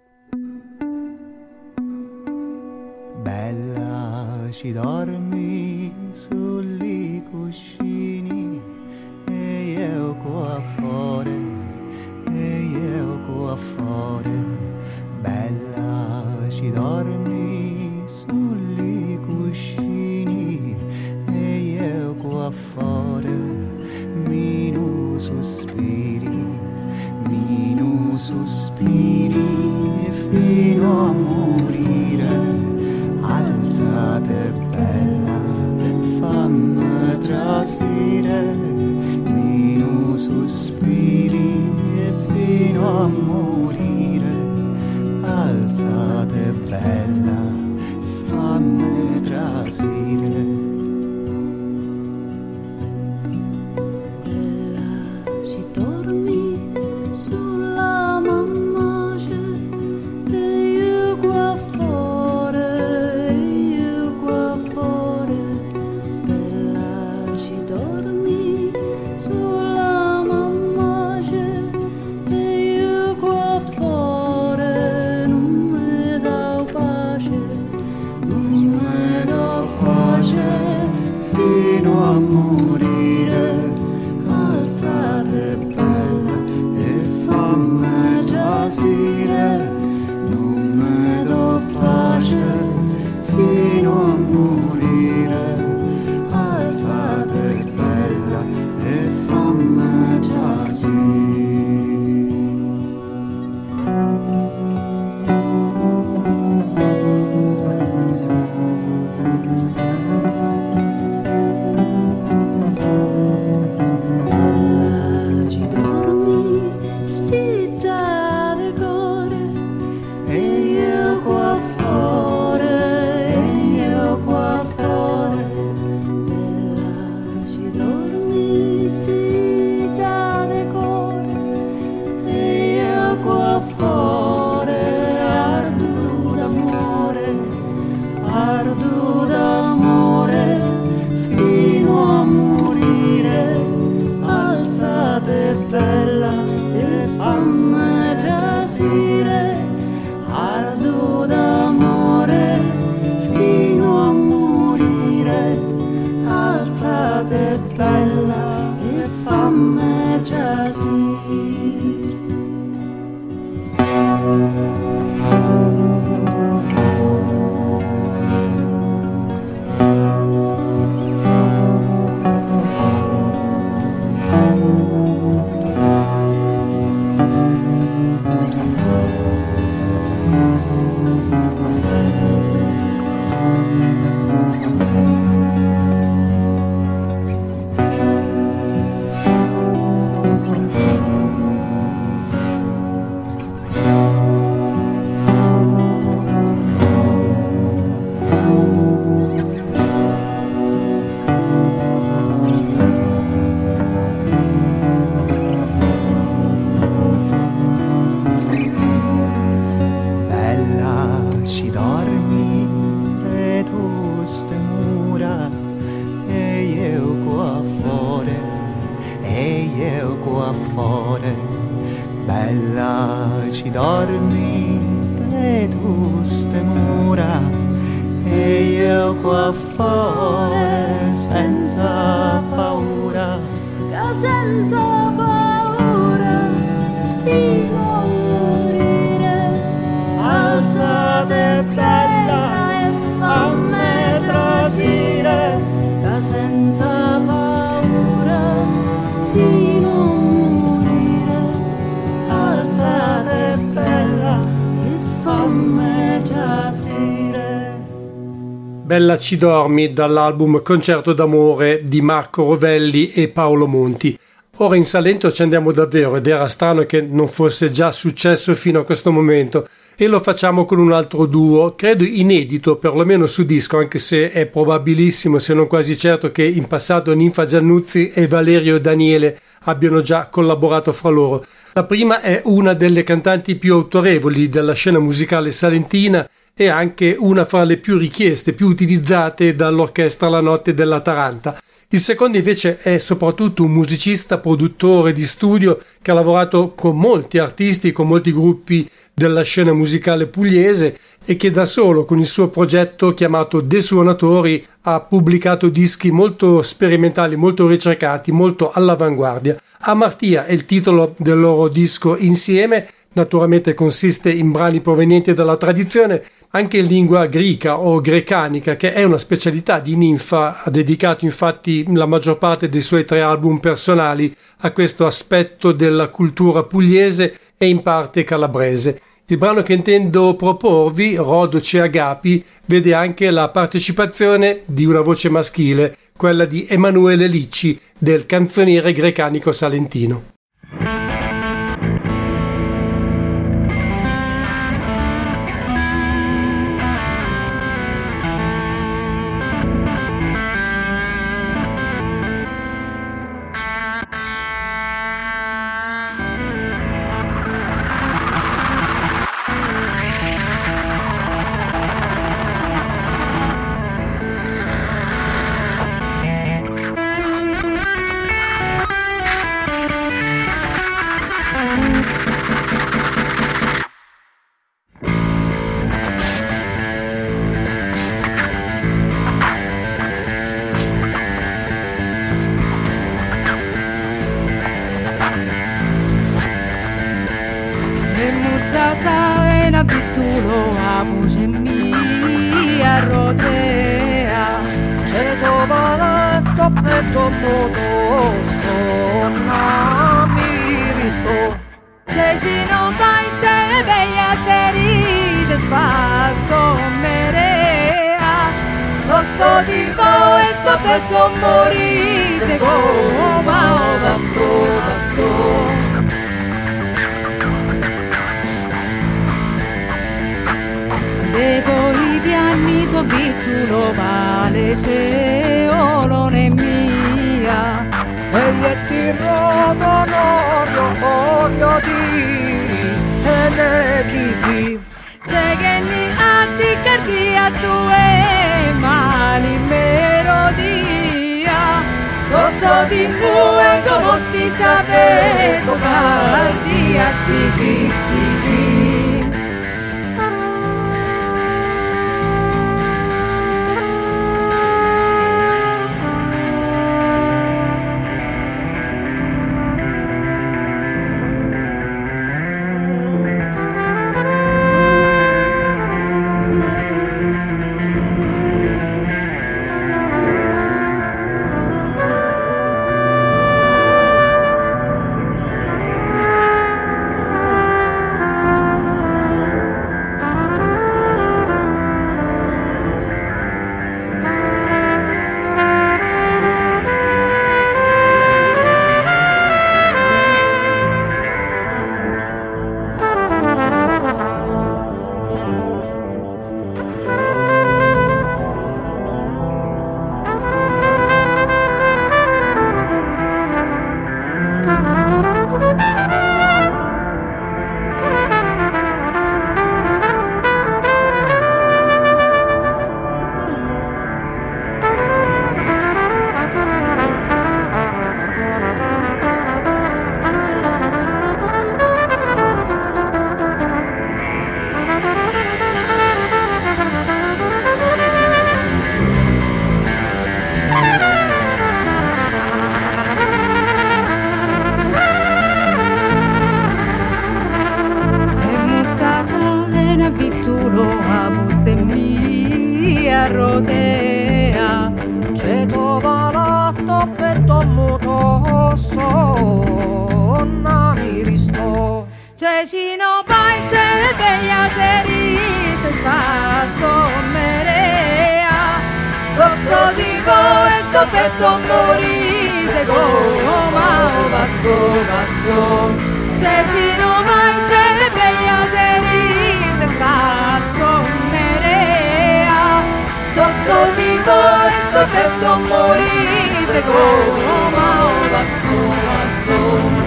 Bella ci dormi sugli cuscini e io qua fuori, e io qua fuori. Bella ci dormi sugli cuscini e io qua fuori. Minu sospiri, minu sospiri fino a morire. Alzate bella, fammi trasire, minu sospiri e fino a morire. Alzate bella, fammi trasire. Bella ci dormi sulla mammagia e io qua fuori. Sulla mammagia e io qua fuori non mi dà pace, non mi dà pace fino a morire. Alzate bella e fammi trasire, non mi dà pace fino a morire. Alzate bella e fammi trasire. dormire tu ste mura e io qua fuori senza paura, che senza paura fino a morire. alzate bella e fammi trasire, che senza paura fino a morire. alzate bella E fammi trasire. Bella ci dormi dall'album Concerto d'amore di Marco Rovelli e Paolo Monti. Ora in Salento ci andiamo davvero ed era strano che non fosse già successo fino a questo momento e lo facciamo con un altro duo, credo inedito perlomeno su disco, anche se è probabilissimo se non quasi certo che in passato Ninfa Giannuzzi e Valerio Daniele abbiano già collaborato fra loro. La prima è una delle cantanti più autorevoli della scena musicale salentina e anche una fra le più richieste, più utilizzate dall'orchestra La Notte della Taranta. Il secondo invece è soprattutto un musicista, produttore di studio che ha lavorato con molti artisti, con molti gruppi della scena musicale pugliese e che da solo con il suo progetto chiamato De Suonatori ha pubblicato dischi molto sperimentali, molto ricercati, molto all'avanguardia. Amartia è il titolo del loro disco insieme, naturalmente consiste in brani provenienti dalla tradizione, anche in lingua greca o grecanica, che è una specialità di Ninfa. Ha dedicato infatti la maggior parte dei suoi tre album personali a questo aspetto della cultura pugliese e in parte calabrese. Il brano che intendo proporvi, Rodoce Agapi, vede anche la partecipazione di una voce maschile, quella di Emanuele Licci, del canzoniere grecanico salentino. Cecino pace bella serita spasso merea Tosto vivo e sto petto morite Come basto basto Cecino pace bella serita spasso merea Tosto vivo e sto petto morite Come basto basto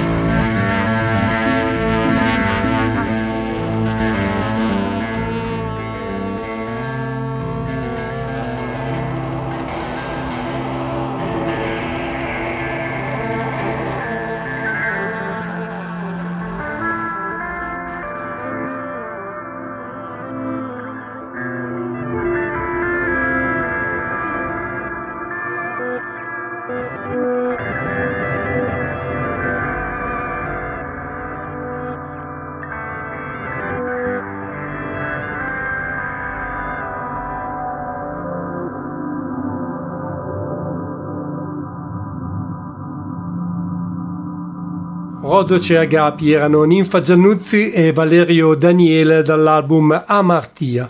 Rodoce Agapi erano Ninfa Giannuzzi e Valerio Daniele dall'album Amartia.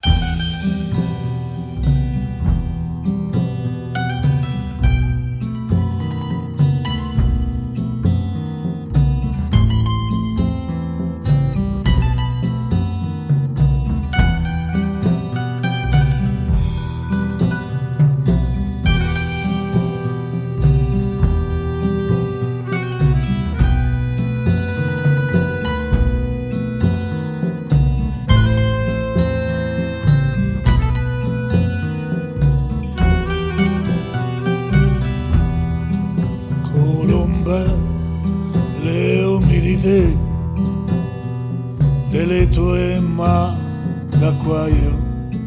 delle tue mani d'acquaio,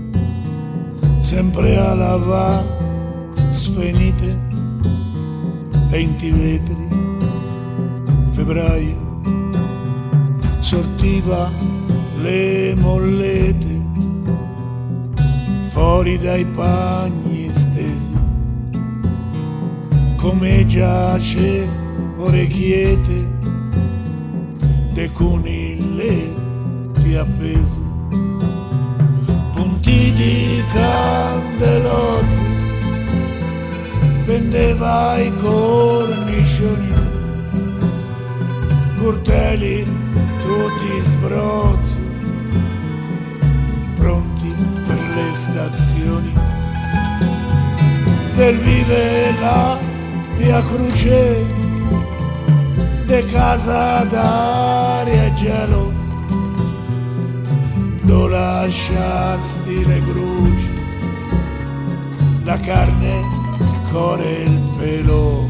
sempre a lavare sfinite, penti vetri, febbraio, sortiva le mollete, fuori dai pagni stesi, come giace orecchiette, de conille appesi, punti di candelozzi, pendeva i cornicioni, curteli tutti sbrozzi, pronti per le stazioni, del vive la via Cruce, de casa d'aria e gelo, do lasciasti le gruci, la carne, il cuore e il pelo.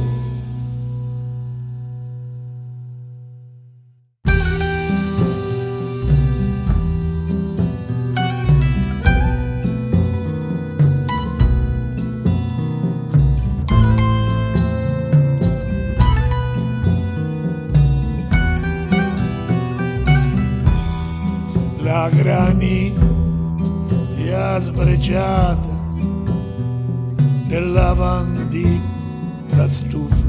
La graniglia sbregiata del lavandino, la stufa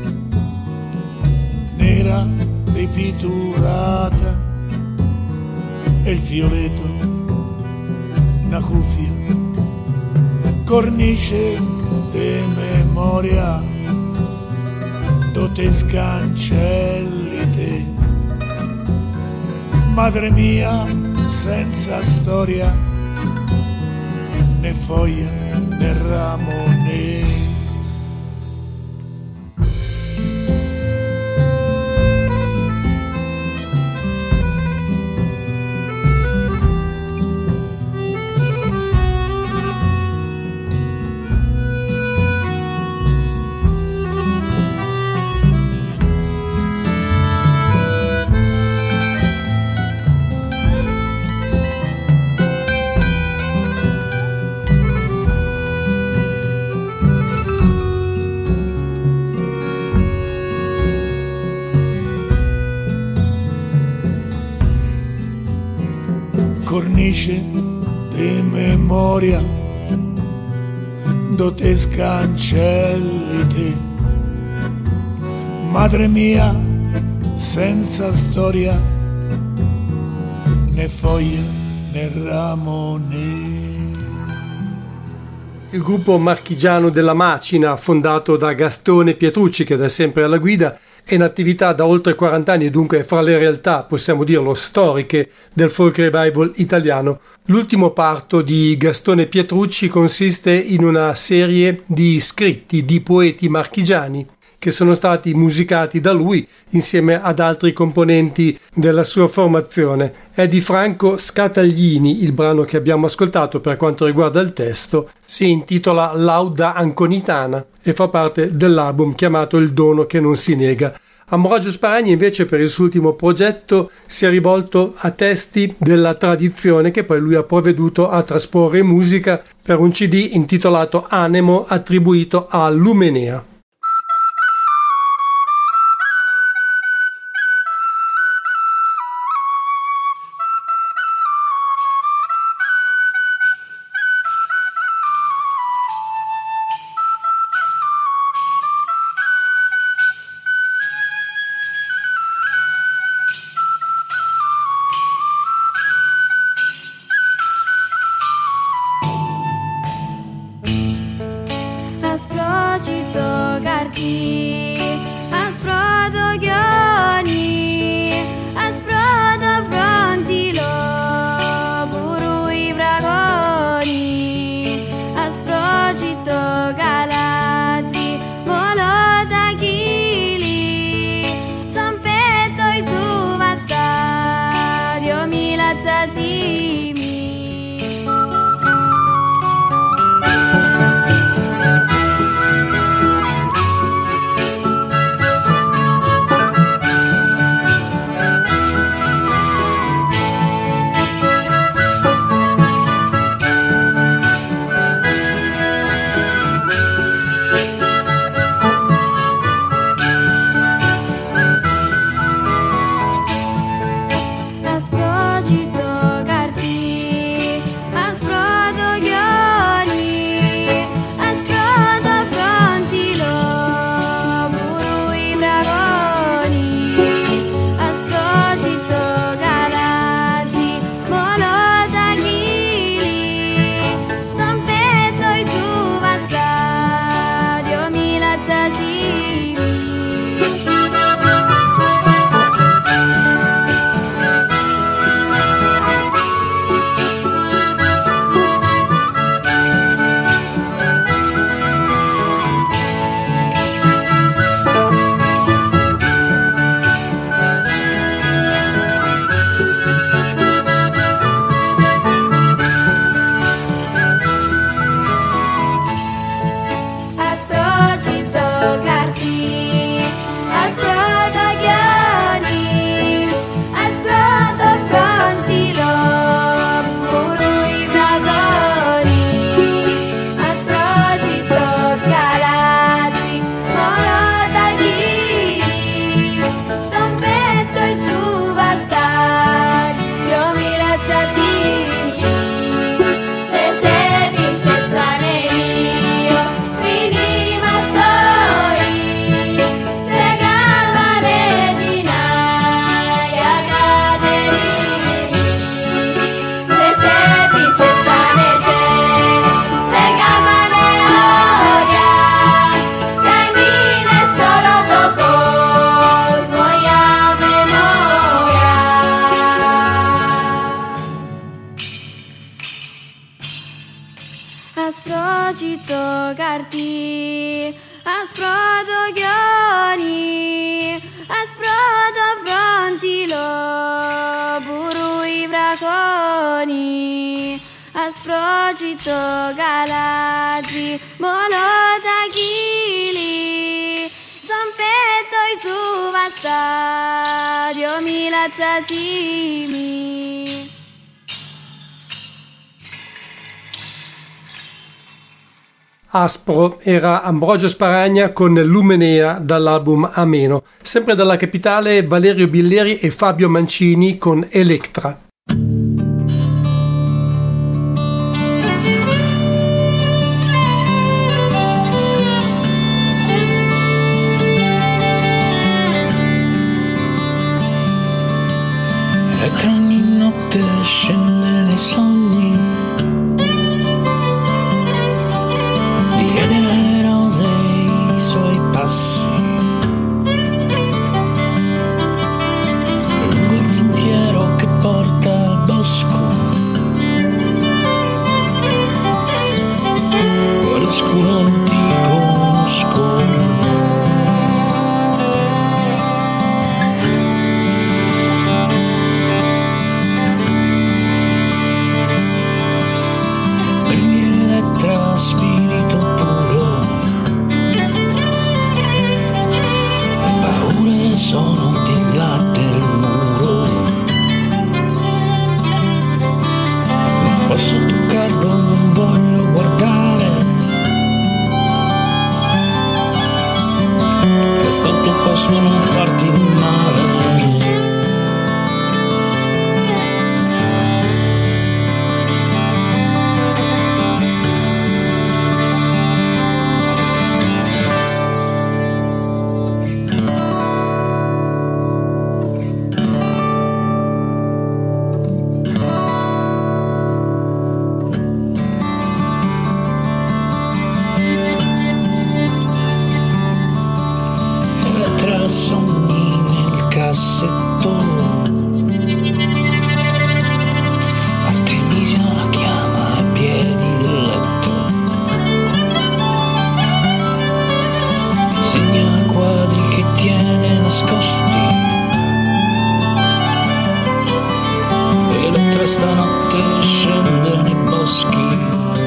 nera ripiturata e il fioletto, una cuffia, cornice di memoria, dove scancelli te, madre mia, senza storia, né foglia né ramo né. Cornice di memoria, dove scancelli te, madre mia, senza storia né foglie né ramo né. Il gruppo marchigiano della Macina, fondato da Gastone Pietrucci, che da sempre è alla guida, è in attività da oltre quaranta anni e dunque fra le realtà, possiamo dirlo, storiche del folk revival italiano. L'ultimo parto di Gastone Pietrucci consiste in una serie di scritti di poeti marchigiani che sono stati musicati da lui insieme ad altri componenti della sua formazione. È di Franco Scataglini il brano che abbiamo ascoltato. Per quanto riguarda il testo, si intitola Lauda Anconitana e fa parte dell'album chiamato Il dono che non si nega. Ambrogio Sparagni invece per il suo ultimo progetto si è rivolto a testi della tradizione che poi lui ha provveduto a trasporre in musica per un C D intitolato Anemo, attribuito a Lumenea. Galazzi, Molota Chili, son petto i su stadio Milazzasimi. Aspro era Ambrogio Sparagna con Lumenea dall'album Ameno, sempre dalla capitale Valerio Billeri e Fabio Mancini con Electra. Elettra ogni notte sto al tuo posto non farti del male. Sogni nel cassettone, Artemisia la chiama ai piedi del letto, segna quadri che tiene nascosti, Elettra stanotte scende nei boschi.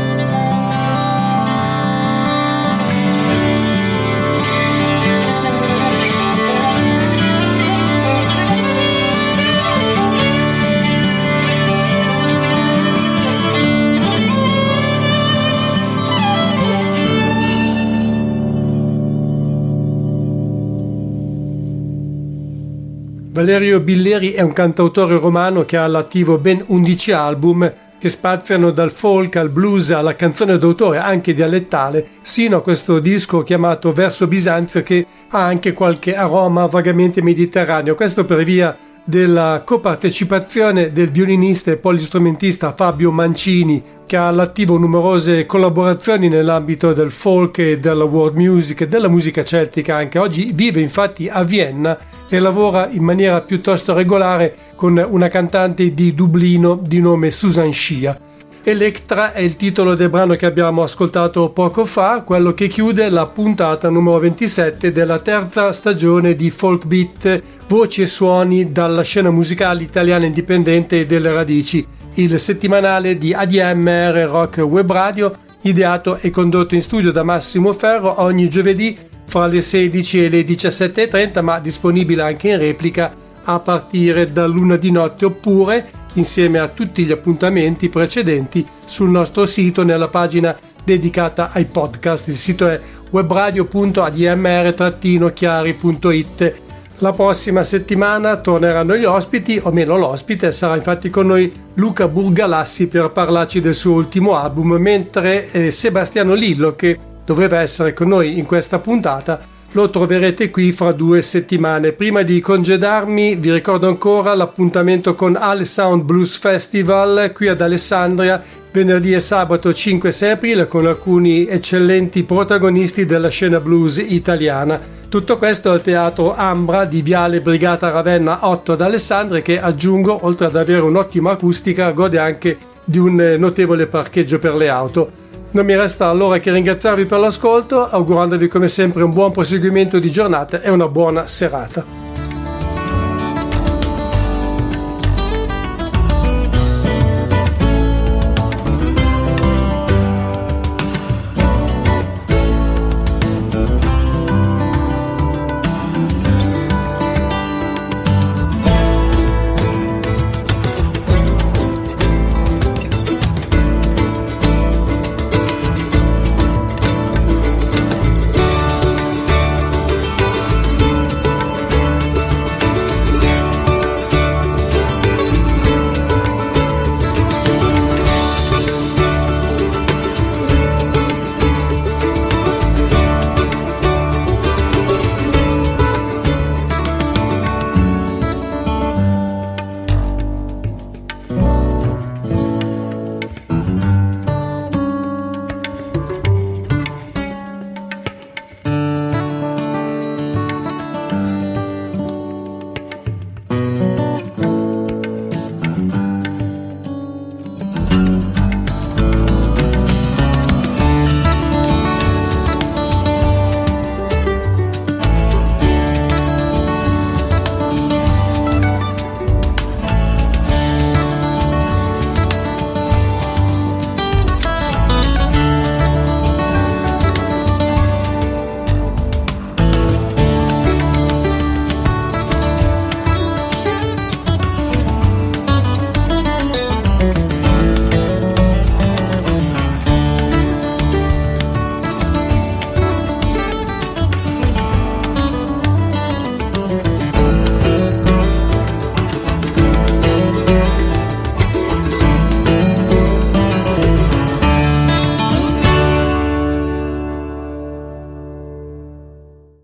Valerio Billeri è un cantautore romano che ha all'attivo ben undici album che spaziano dal folk al blues alla canzone d'autore anche dialettale, sino a questo disco chiamato Verso Bisanzio che ha anche qualche aroma vagamente mediterraneo. Questo per via della copartecipazione del violinista e polistrumentista Fabio Mancini, che ha all'attivo numerose collaborazioni nell'ambito del folk e della world music e della musica celtica anche. Oggi vive infatti a Vienna e lavora in maniera piuttosto regolare con una cantante di Dublino di nome Susan Shia. Electra è il titolo del brano che abbiamo ascoltato poco fa, quello che chiude la puntata numero ventisette della terza stagione di Folk Beat, voci e suoni dalla scena musicale italiana indipendente e delle radici, il settimanale di A D M R Rock Web Radio, ideato e condotto in studio da Massimo Ferro ogni giovedì fra le sedici e le diciassette e trenta, ma disponibile anche in replica a partire da luna di notte, oppure insieme a tutti gli appuntamenti precedenti sul nostro sito nella pagina dedicata ai podcast. Il sito è webradio punto a d m r chiari punto i t. La prossima settimana torneranno gli ospiti, o meno l'ospite, sarà infatti con noi Luca Burgalassi per parlarci del suo ultimo album, mentre eh, Sebastiano Lillo, che doveva essere con noi in questa puntata, lo troverete qui fra due settimane. Prima di congedarmi vi ricordo ancora l'appuntamento con Ale Sound Blues Festival qui ad Alessandria venerdì e sabato cinque e sei aprile con alcuni eccellenti protagonisti della scena blues italiana. Tutto questo al Teatro Ambra di Viale Brigata Ravenna otto ad Alessandria, che aggiungo, oltre ad avere un'ottima acustica, gode anche di un notevole parcheggio per le auto. Non mi resta allora che ringraziarvi per l'ascolto, augurandovi come sempre un buon proseguimento di giornata e una buona serata.